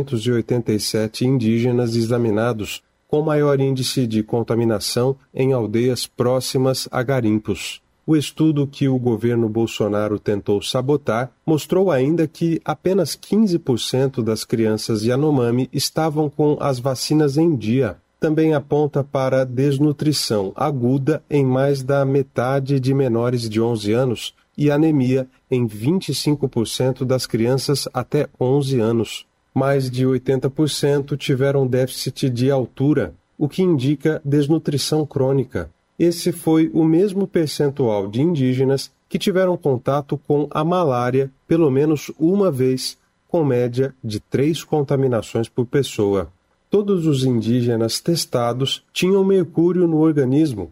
287 indígenas examinados, com maior índice de contaminação em aldeias próximas a garimpos. O estudo que o governo Bolsonaro tentou sabotar mostrou ainda que apenas 15% das crianças Yanomami estavam com as vacinas em dia. Também aponta para desnutrição aguda em mais da metade de menores de 11 anos e anemia em 25% das crianças até 11 anos. Mais de 80% tiveram déficit de altura, o que indica desnutrição crônica. Esse foi o mesmo percentual de indígenas que tiveram contato com a malária pelo menos uma vez, com média de 3 contaminações por pessoa. Todos os indígenas testados tinham mercúrio no organismo.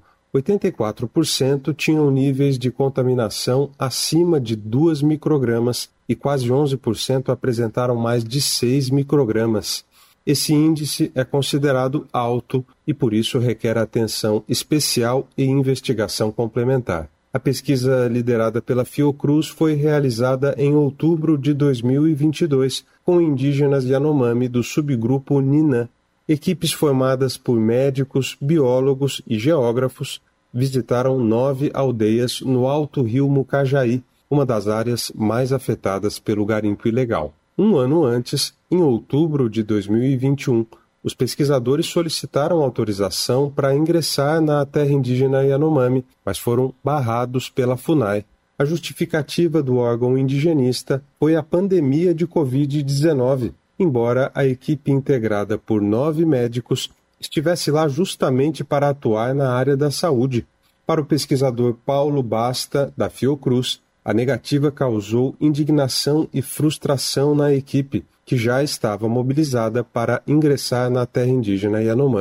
84% tinham níveis de contaminação acima de 2 microgramas e quase 11% apresentaram mais de 6 microgramas. Esse índice é considerado alto e, por isso, requer atenção especial e investigação complementar. A pesquisa liderada pela Fiocruz foi realizada em outubro de 2022 com indígenas Yanomami do subgrupo Ninã. Equipes formadas por médicos, biólogos e geógrafos visitaram 9 aldeias no Alto Rio Mucajaí, uma das áreas mais afetadas pelo garimpo ilegal. Um ano antes, em outubro de 2021, os pesquisadores solicitaram autorização para ingressar na terra indígena Yanomami, mas foram barrados pela FUNAI. A justificativa do órgão indigenista foi a pandemia de Covid-19, embora a equipe integrada por 9 médicos estivesse lá justamente para atuar na área da saúde. Para o pesquisador Paulo Basta, da Fiocruz, a negativa causou indignação e frustração na equipe, que já estava mobilizada para ingressar na terra indígena Yanomami.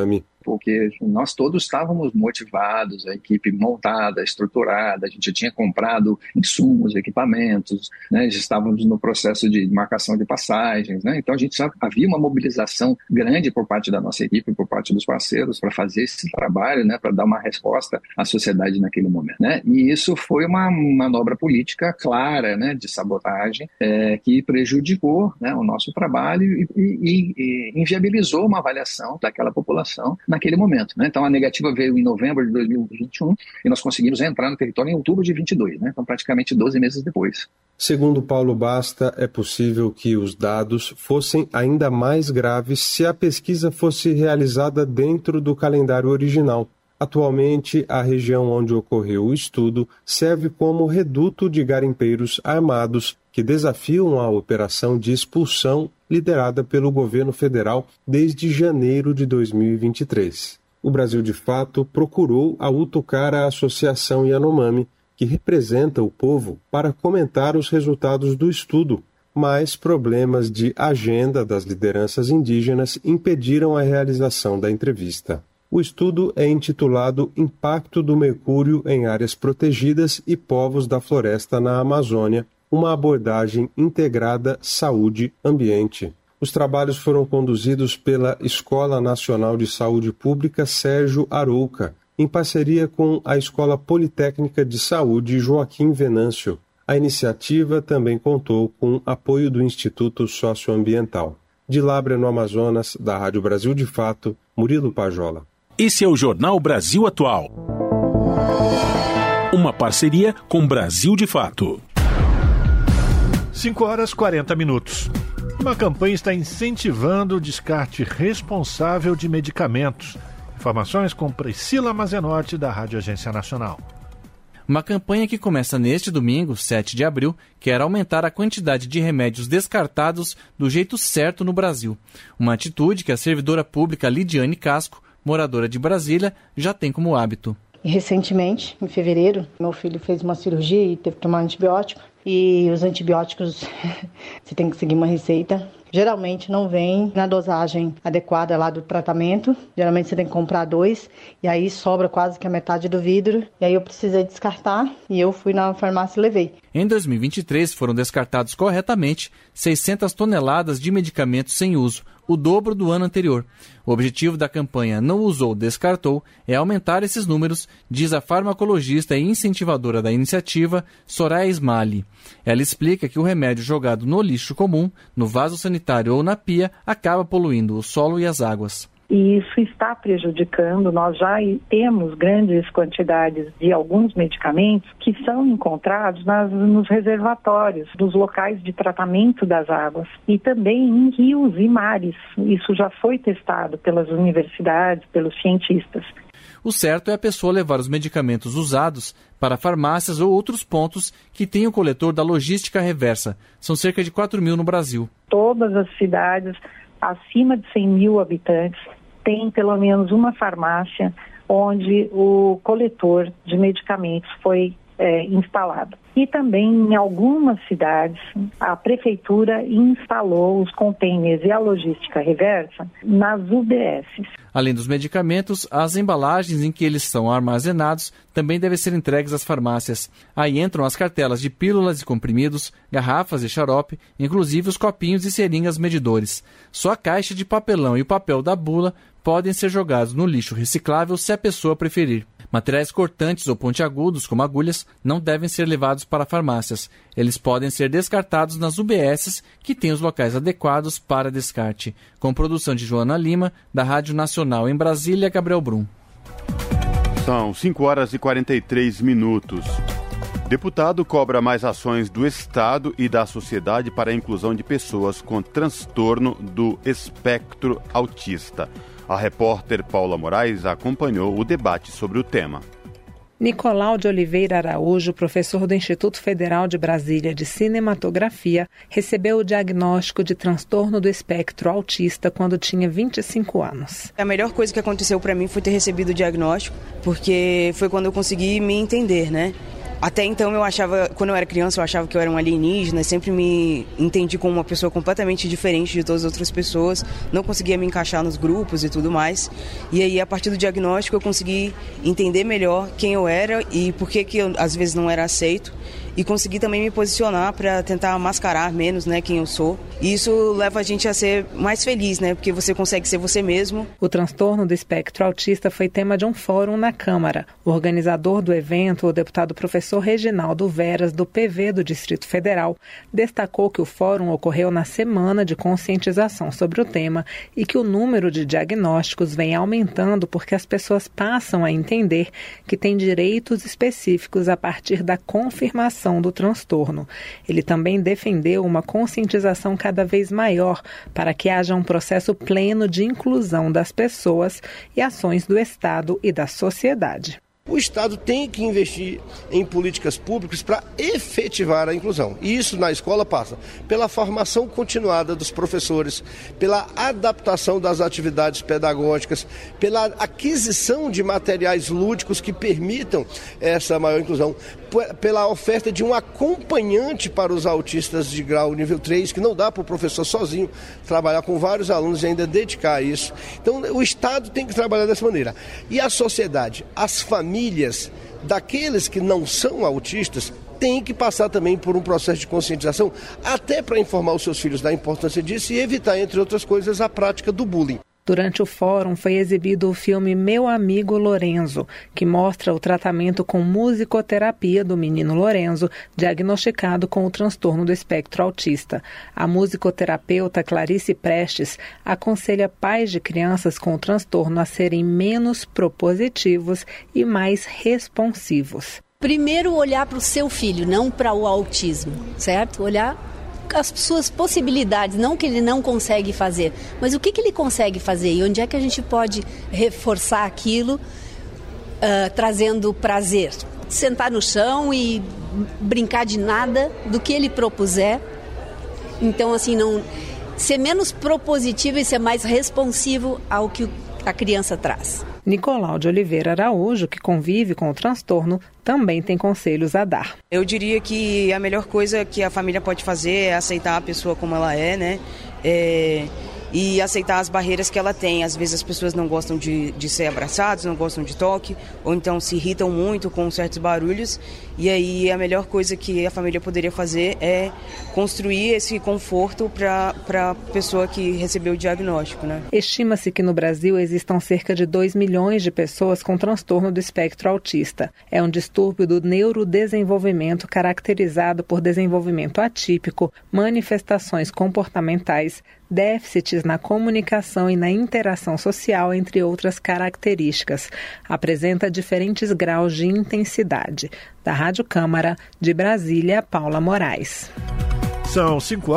porque nós todos estávamos motivados, a equipe montada, estruturada, a gente já tinha comprado insumos, equipamentos, né? Já estávamos no processo de marcação de passagens, né? Então havia uma mobilização grande por parte da nossa equipe, por parte dos parceiros, para fazer esse trabalho, né? Para dar uma resposta à sociedade naquele momento, né? E isso foi uma manobra política clara, né? De sabotagem, que prejudicou, né? O nosso trabalho e inviabilizou uma avaliação daquela população naquele momento, né? Então a negativa veio em novembro de 2021 e nós conseguimos entrar no território em outubro de 22, né? Então praticamente 12 meses depois. Segundo Paulo Basta, é possível que os dados fossem ainda mais graves se a pesquisa fosse realizada dentro do calendário original. Atualmente, a região onde ocorreu o estudo serve como reduto de garimpeiros armados que desafiam a operação de expulsão liderada pelo governo federal desde janeiro de 2023. O Brasil de Fato procurou autocar a Associação Yanomami, que representa o povo, para comentar os resultados do estudo, mas problemas de agenda das lideranças indígenas impediram a realização da entrevista. O estudo é intitulado Impacto do Mercúrio em Áreas Protegidas e Povos da Floresta na Amazônia, uma abordagem integrada saúde-ambiente. Os trabalhos foram conduzidos pela Escola Nacional de Saúde Pública Sérgio Arouca, em parceria com a Escola Politécnica de Saúde Joaquim Venâncio. A iniciativa também contou com apoio do Instituto Socioambiental. De Lábrea, no Amazonas, da Rádio Brasil de Fato, Murilo Pajola. Esse é o Jornal Brasil Atual. Uma parceria com Brasil de Fato. 5h40. Uma campanha está incentivando o descarte responsável de medicamentos. Informações com Priscila Mazenotti, da Rádio Agência Nacional. Uma campanha que começa neste domingo, 7 de abril, quer aumentar a quantidade de remédios descartados do jeito certo no Brasil. Uma atitude que a servidora pública Lidiane Casco, moradora de Brasília, já tem como hábito. Recentemente, em fevereiro, meu filho fez uma cirurgia e teve que tomar antibiótico. E os antibióticos, você tem que seguir uma receita. Geralmente não vem na dosagem adequada lá do tratamento. Geralmente você tem que comprar 2 e aí sobra quase que a metade do vidro. E aí eu precisei descartar e eu fui na farmácia e levei. Em 2023 foram descartados corretamente 600 toneladas de medicamentos sem uso, o dobro do ano anterior. O objetivo da campanha Não Usou, Descartou é aumentar esses números, diz a farmacologista e incentivadora da iniciativa, Soraya Ismali. Ela explica que o remédio jogado no lixo comum, no vaso sanitário ou na pia, acaba poluindo o solo e as águas. E isso está prejudicando, nós já temos grandes quantidades de alguns medicamentos que são encontrados nos reservatórios, dos locais de tratamento das águas e também em rios e mares. Isso já foi testado pelas universidades, pelos cientistas. O certo é a pessoa levar os medicamentos usados para farmácias ou outros pontos que têm o coletor da logística reversa. São cerca de 4 mil no Brasil. Todas as cidades acima de 100 mil habitantes têm pelo menos uma farmácia onde o coletor de medicamentos foi instalado. E também em algumas cidades a prefeitura instalou os containers e a logística reversa nas UBSs. Além dos medicamentos, as embalagens em que eles são armazenados também devem ser entregues às farmácias. Aí entram as cartelas de pílulas e comprimidos, garrafas de xarope, inclusive os copinhos e seringas medidores. Só a caixa de papelão e o papel da bula podem ser jogados no lixo reciclável se a pessoa preferir. Materiais cortantes ou pontiagudos, como agulhas, não devem ser levados para farmácias. Eles podem ser descartados nas UBSs, que têm os locais adequados para descarte. Com produção de Joana Lima, da Rádio Nacional em Brasília, Gabriel Brum. São 5h43. Deputado cobra mais ações do Estado e da sociedade para a inclusão de pessoas com transtorno do espectro autista. A repórter Paula Moraes acompanhou o debate sobre o tema. Nicolau de Oliveira Araújo, professor do Instituto Federal de Brasília de Cinematografia, recebeu o diagnóstico de transtorno do espectro autista quando tinha 25 anos. A melhor coisa que aconteceu para mim foi ter recebido o diagnóstico, porque foi quando eu consegui me entender, né? Até então quando eu era criança, eu achava que eu era um alienígena, sempre me entendi como uma pessoa completamente diferente de todas as outras pessoas, não conseguia me encaixar nos grupos e tudo mais. E aí, a partir do diagnóstico, eu consegui entender melhor quem eu era e por que eu, às vezes, não era aceito. E consegui também me posicionar para tentar mascarar menos, né, quem eu sou. E isso leva a gente a ser mais feliz, né, porque você consegue ser você mesmo. O transtorno do espectro autista foi tema de um fórum na Câmara. O organizador do evento, o deputado professor Reginaldo Veras, do PV do Distrito Federal, destacou que o fórum ocorreu na semana de conscientização sobre o tema e que o número de diagnósticos vem aumentando porque as pessoas passam a entender que têm direitos específicos a partir da confirmação do transtorno. Ele também defendeu uma conscientização cada vez maior para que haja um processo pleno de inclusão das pessoas e ações do Estado e da sociedade. O Estado tem que investir em políticas públicas para efetivar a inclusão. E isso na escola passa pela formação continuada dos professores, pela adaptação das atividades pedagógicas, pela aquisição de materiais lúdicos que permitam essa maior inclusão, pela oferta de um acompanhante para os autistas de grau nível 3, que não dá para o professor sozinho trabalhar com vários alunos e ainda dedicar a isso. Então, o Estado tem que trabalhar dessa maneira. E a sociedade, as famílias daqueles que não são autistas, têm que passar também por um processo de conscientização, até para informar os seus filhos da importância disso e evitar, entre outras coisas, a prática do bullying. Durante o fórum foi exibido o filme Meu Amigo Lorenzo, que mostra o tratamento com musicoterapia do menino Lorenzo, diagnosticado com o transtorno do espectro autista. A musicoterapeuta Clarice Prestes aconselha pais de crianças com o transtorno a serem menos propositivos e mais responsivos. Primeiro, olhar para o seu filho, não para o autismo, certo? Olhar as suas possibilidades, não que ele não consegue fazer, mas o que ele consegue fazer e onde é que a gente pode reforçar aquilo, trazendo prazer. Sentar no chão e brincar de nada do que ele propuser. Então, assim, não ser menos propositivo e ser mais responsivo ao que a criança traz. Nicolau de Oliveira Araújo, que convive com o transtorno, também tem conselhos a dar. Eu diria que a melhor coisa que a família pode fazer é aceitar a pessoa como ela é, né? E aceitar as barreiras que ela tem. Às vezes as pessoas não gostam de ser abraçadas, não gostam de toque, ou então se irritam muito com certos barulhos. E aí a melhor coisa que a família poderia fazer é construir esse conforto para a pessoa que recebeu o diagnóstico, né? Estima-se que no Brasil existam cerca de 2 milhões de pessoas com transtorno do espectro autista. É um distúrbio do neurodesenvolvimento caracterizado por desenvolvimento atípico, manifestações comportamentais, déficits na comunicação e na interação social, entre outras características. Apresenta diferentes graus de intensidade. Da Rádio Câmara, de Brasília, Paula Moraes. São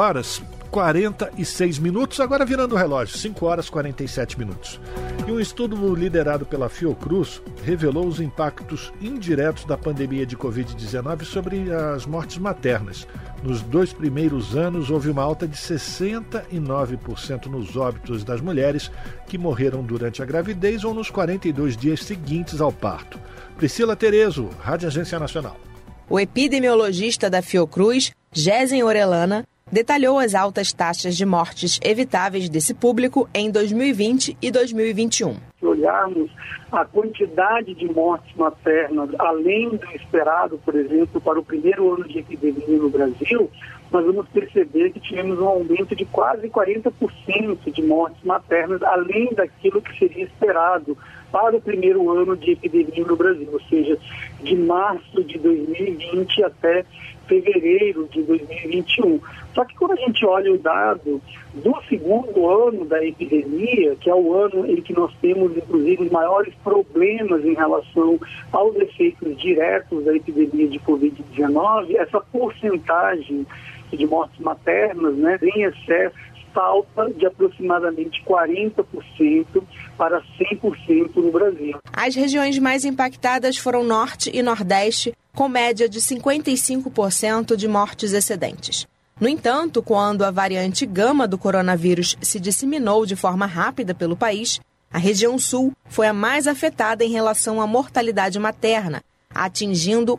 5h46, agora virando o relógio, 5h47. E um estudo liderado pela Fiocruz revelou os impactos indiretos da pandemia de Covid-19 sobre as mortes maternas. Nos 2 primeiros anos, houve uma alta de 69% nos óbitos das mulheres que morreram durante a gravidez ou nos 42 dias seguintes ao parto. Priscila Terezo, Rádio Agência Nacional. O epidemiologista da Fiocruz, Gésen Orellana, detalhou as altas taxas de mortes evitáveis desse público em 2020 e 2021. Se olharmos a quantidade de mortes maternas, além do esperado, por exemplo, para o primeiro ano de epidemia no Brasil, nós vamos perceber que tivemos um aumento de quase 40% de mortes maternas, além daquilo que seria esperado para o primeiro ano de epidemia no Brasil, ou seja, de março de 2020 até fevereiro de 2021. Só que quando a gente olha o dado do segundo ano da epidemia, que é o ano em que nós temos, inclusive, os maiores problemas em relação aos efeitos diretos da epidemia de Covid-19, essa porcentagem de mortes maternas, né, em excesso, salta de aproximadamente 40% para 100% no Brasil. As regiões mais impactadas foram Norte e Nordeste, com média de 55% de mortes excedentes. No entanto, quando a variante Gama do coronavírus se disseminou de forma rápida pelo país, a região Sul foi a mais afetada em relação à mortalidade materna, atingindo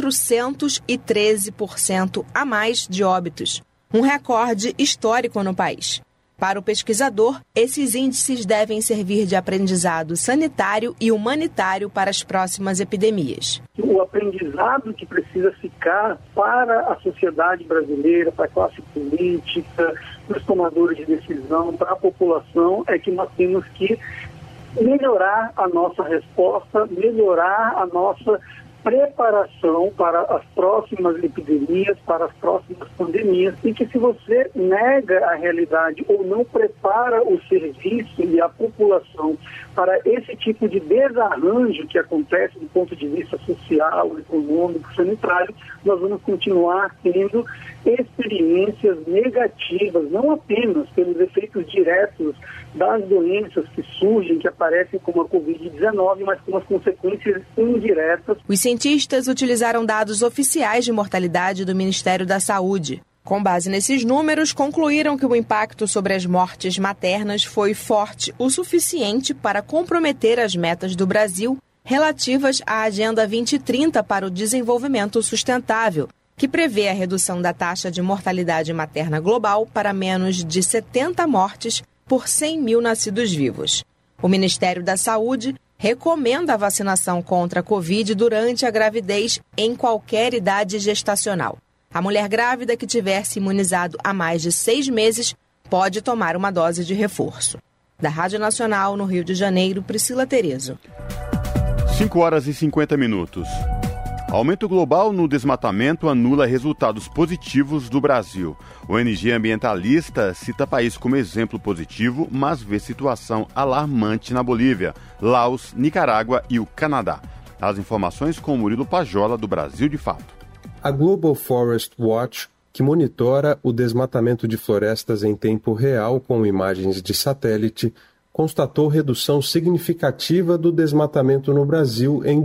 413% a mais de óbitos, um recorde histórico no país. Para o pesquisador, esses índices devem servir de aprendizado sanitário e humanitário para as próximas epidemias. O aprendizado que precisa ficar para a sociedade brasileira, para a classe política, para os tomadores de decisão, para a população, é que nós temos que melhorar a nossa resposta, melhorar a nossa preparação para as próximas epidemias, para as próximas pandemias, e que se você nega a realidade ou não prepara o serviço e a população para esse tipo de desarranjo que acontece do ponto de vista social, econômico, sanitário, nós vamos continuar tendo experiências negativas, não apenas pelos efeitos diretos das doenças que surgem, que aparecem como a Covid-19, mas com as consequências indiretas. Os cientistas utilizaram dados oficiais de mortalidade do Ministério da Saúde. Com base nesses números, concluíram que o impacto sobre as mortes maternas foi forte o suficiente para comprometer as metas do Brasil relativas à Agenda 2030 para o Desenvolvimento Sustentável, que prevê a redução da taxa de mortalidade materna global para menos de 70 mortes por 100 mil nascidos vivos. O Ministério da Saúde recomenda a vacinação contra a Covid durante a gravidez em qualquer idade gestacional. A mulher grávida que tiver se imunizado há mais de 6 meses pode tomar uma dose de reforço. Da Rádio Nacional, no Rio de Janeiro, Priscila Terezo. 5h50. Aumento global no desmatamento anula resultados positivos do Brasil. O ONG ambientalista cita país como exemplo positivo, mas vê situação alarmante na Bolívia, Laos, Nicarágua e o Canadá. As informações com Murilo Pajola, do Brasil de Fato. A Global Forest Watch, que monitora o desmatamento de florestas em tempo real com imagens de satélite, constatou redução significativa do desmatamento no Brasil em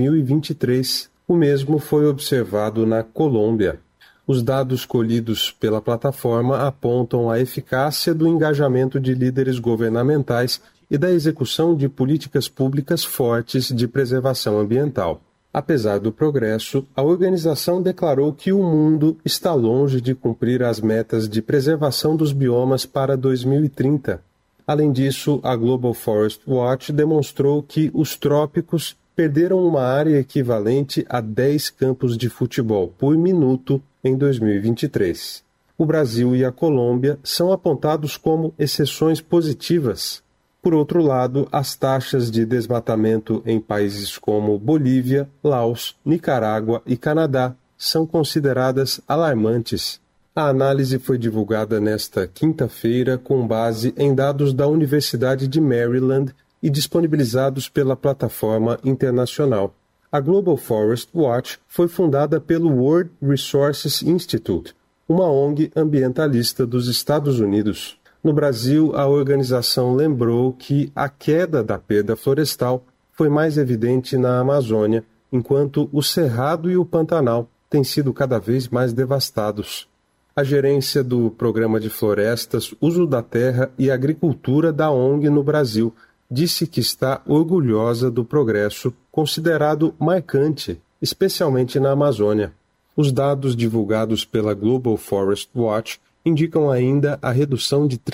2023. O mesmo foi observado na Colômbia. Os dados colhidos pela plataforma apontam a eficácia do engajamento de líderes governamentais e da execução de políticas públicas fortes de preservação ambiental. Apesar do progresso, a organização declarou que o mundo está longe de cumprir as metas de preservação dos biomas para 2030. Além disso, a Global Forest Watch demonstrou que os trópicos perderam uma área equivalente a 10 campos de futebol por minuto em 2023. O Brasil e a Colômbia são apontados como exceções positivas. Por outro lado, as taxas de desmatamento em países como Bolívia, Laos, Nicarágua e Canadá são consideradas alarmantes. A análise foi divulgada nesta quinta-feira com base em dados da Universidade de Maryland e disponibilizados pela plataforma internacional. A Global Forest Watch foi fundada pelo World Resources Institute, uma ONG ambientalista dos Estados Unidos. No Brasil, a organização lembrou que a queda da perda florestal foi mais evidente na Amazônia, enquanto o Cerrado e o Pantanal têm sido cada vez mais devastados. A gerência do Programa de Florestas, Uso da Terra e Agricultura da ONG no Brasil disse que está orgulhosa do progresso considerado marcante, especialmente na Amazônia. Os dados divulgados pela Global Forest Watch indicam ainda a redução de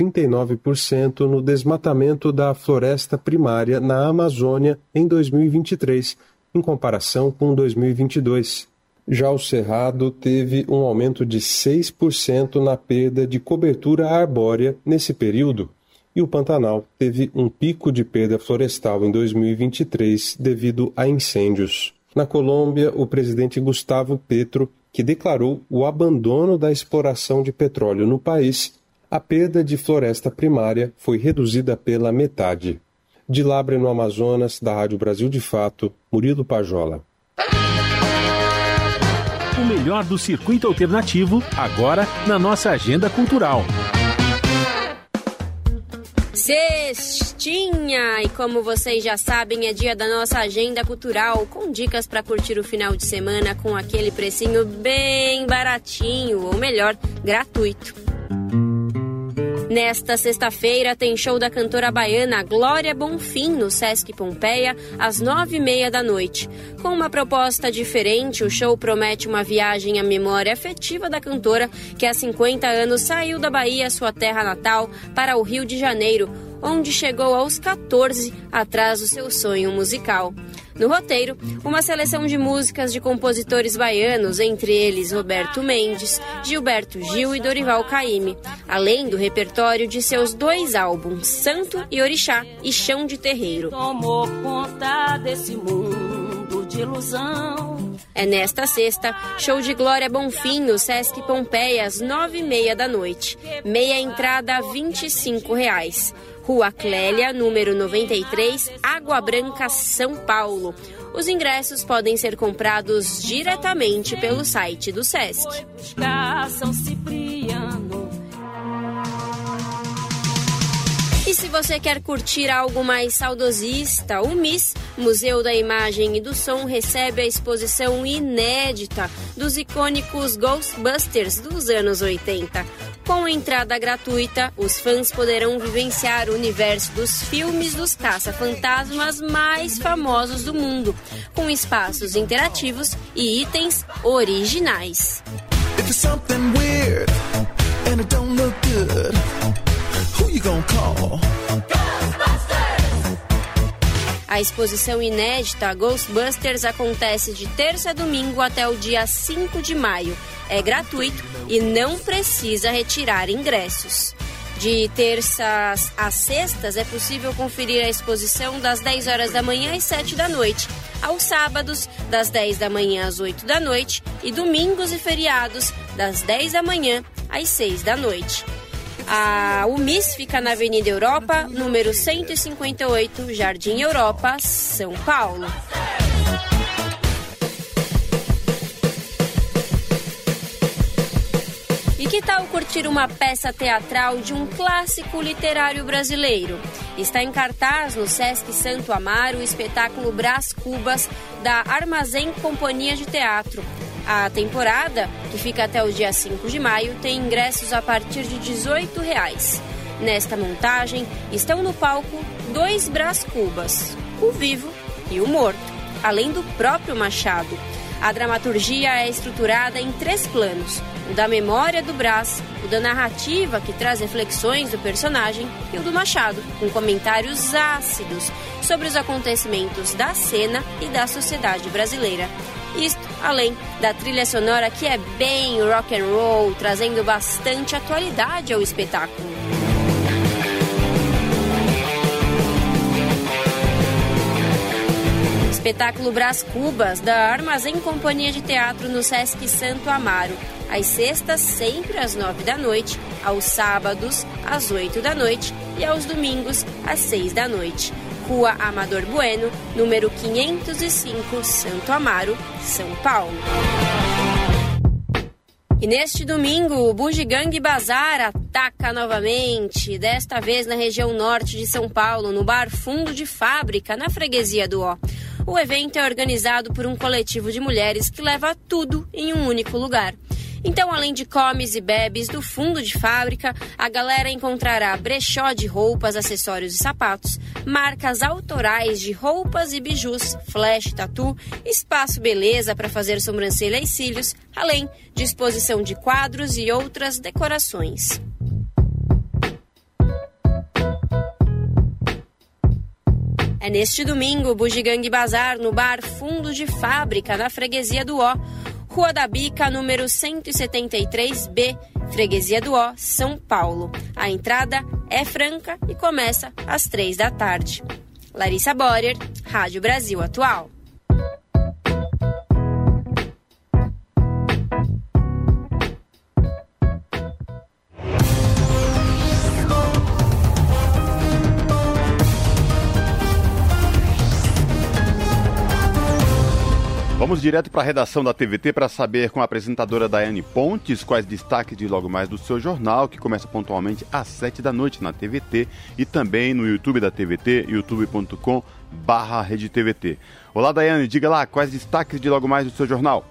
39% no desmatamento da floresta primária na Amazônia em 2023, em comparação com 2022. Já o Cerrado teve um aumento de 6% na perda de cobertura arbórea nesse período, e o Pantanal teve um pico de perda florestal em 2023 devido a incêndios. Na Colômbia, o presidente Gustavo Petro, que declarou o abandono da exploração de petróleo no país, a perda de floresta primária foi reduzida pela metade. De Labre, no Amazonas, da Rádio Brasil de Fato, Murilo Pajola. O melhor do circuito alternativo, agora na nossa agenda cultural. Sextinha! E como vocês já sabem, é dia da nossa agenda cultural, com dicas para curtir o final de semana com aquele precinho bem baratinho, ou melhor, gratuito. Nesta sexta-feira tem show da cantora baiana Glória Bonfim no Sesc Pompeia às 9h30 da noite. Com uma proposta diferente, o show promete uma viagem à memória afetiva da cantora, que há 50 anos saiu da Bahia, sua terra natal, para o Rio de Janeiro, onde chegou aos 14 atrás do seu sonho musical. No roteiro, uma seleção de músicas de compositores baianos, entre eles Roberto Mendes, Gilberto Gil e Dorival Caymmi, além do repertório de seus 2 álbuns, Santo e Orixá e Chão de Terreiro. Tomou conta desse mundo de ilusão. É nesta sexta, show de Glória Bonfim no Sesc Pompeia às 9h30 da noite. Meia entrada a R$ 25. Rua Clélia, número 93, Água Branca, São Paulo. Os ingressos podem ser comprados diretamente pelo site do Sesc. São Cipriano. E se você quer curtir algo mais saudosista, o MIS, Museu da Imagem e do Som, recebe a exposição inédita dos icônicos Ghostbusters dos anos 80. Com entrada gratuita, os fãs poderão vivenciar o universo dos filmes dos caça-fantasmas mais famosos do mundo, com espaços interativos e itens originais. A exposição inédita Ghostbusters acontece de terça a domingo até o dia 5 de maio. É gratuito e não precisa retirar ingressos. De terças a sextas é possível conferir a exposição das 10 horas da manhã às 7 da noite, aos sábados das 10 da manhã às 8 da noite e domingos e feriados das 10 da manhã às 6 da noite. A UMIS fica na Avenida Europa, número 158, Jardim Europa, São Paulo. E que tal curtir uma peça teatral de um clássico literário brasileiro? Está em cartaz no Sesc Santo Amaro o espetáculo Brás Cubas, da Armazém Companhia de Teatro. A temporada, que fica até o dia 5 de maio, tem ingressos a partir de R$ 18. Nesta montagem, estão no palco 2 Brás Cubas, o vivo e o morto, além do próprio Machado. A dramaturgia é estruturada em 3 planos: o da memória do Brás, o da narrativa, que traz reflexões do personagem, e o do Machado, com comentários ácidos sobre os acontecimentos da cena e da sociedade brasileira. Isto além da trilha sonora, que é bem rock and roll, trazendo bastante atualidade ao espetáculo. Espetáculo Brás Cubas, da Armazém Companhia de Teatro no Sesc Santo Amaro. Às sextas, sempre às 9 da noite, aos sábados, às 8 da noite e aos domingos, às 6 da noite. Rua Amador Bueno, número 505, Santo Amaro, São Paulo. E neste domingo, o Bugiganga Bazar ataca novamente, desta vez na região norte de São Paulo, no Bar Fundo de Fábrica, na freguesia do Ó. O evento é organizado por um coletivo de mulheres que leva tudo em um único lugar. Então, além de comes e bebes do fundo de fábrica, a galera encontrará brechó de roupas, acessórios e sapatos, marcas autorais de roupas e bijus, flash, tatu, espaço beleza para fazer sobrancelha e cílios, além de exposição de quadros e outras decorações. É neste domingo o Bugiganga Bazar no Bar Fundo de Fábrica, na freguesia do Ó, Rua da Bica, número 173B, freguesia do Ó, São Paulo. A entrada é franca e começa às 3 da tarde. Larissa Borer, Rádio Brasil Atual. Vamos direto para a redação da TVT para saber com a apresentadora Daiane Pontes quais destaques de logo mais do seu jornal, que começa pontualmente às 7 da noite na TVT e também no YouTube da TVT, youtube.com/RedeTVT. Olá, Daiane, diga lá, quais destaques de logo mais do seu jornal?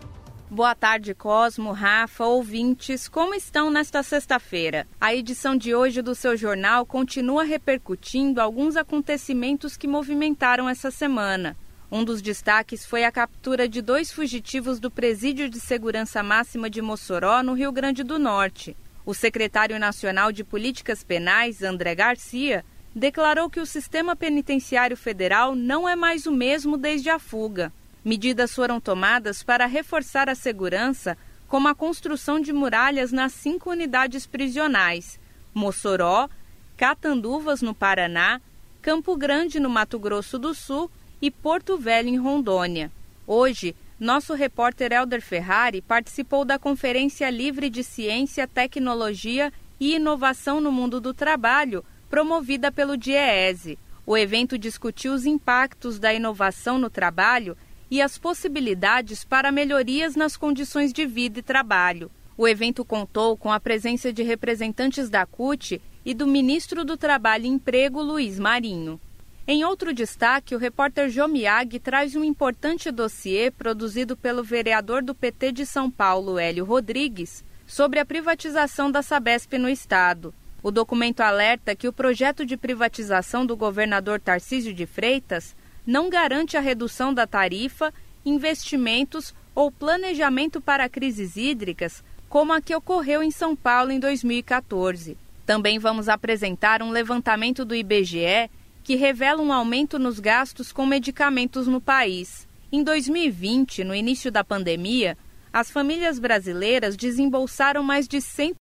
Boa tarde, Cosmo, Rafa, ouvintes. Como estão nesta sexta-feira? A edição de hoje do seu jornal continua repercutindo alguns acontecimentos que movimentaram essa semana. Um dos destaques foi a captura de 2 fugitivos do Presídio de Segurança Máxima de Mossoró, no Rio Grande do Norte. O secretário nacional de Políticas Penais, André Garcia, declarou que o sistema penitenciário federal não é mais o mesmo desde a fuga. Medidas foram tomadas para reforçar a segurança, como a construção de muralhas nas 5 unidades prisionais: Mossoró, Catanduvas, no Paraná, Campo Grande, no Mato Grosso do Sul e Porto Velho, em Rondônia. Hoje, nosso repórter Helder Ferrari participou da Conferência Livre de Ciência, Tecnologia e Inovação no Mundo do Trabalho, promovida pelo DIEESE. O evento discutiu os impactos da inovação no trabalho e as possibilidades para melhorias nas condições de vida e trabalho. O evento contou com a presença de representantes da CUT e do ministro do Trabalho e Emprego, Luiz Marinho. Em outro destaque, o repórter Jomiag traz um importante dossiê produzido pelo vereador do PT de São Paulo, Hélio Rodrigues, sobre a privatização da Sabesp no estado. O documento alerta que o projeto de privatização do governador Tarcísio de Freitas não garante a redução da tarifa, investimentos ou planejamento para crises hídricas, como a que ocorreu em São Paulo em 2014. Também vamos apresentar um levantamento do IBGE que revela um aumento nos gastos com medicamentos no país. Em 2020, no início da pandemia, as famílias brasileiras desembolsaram mais de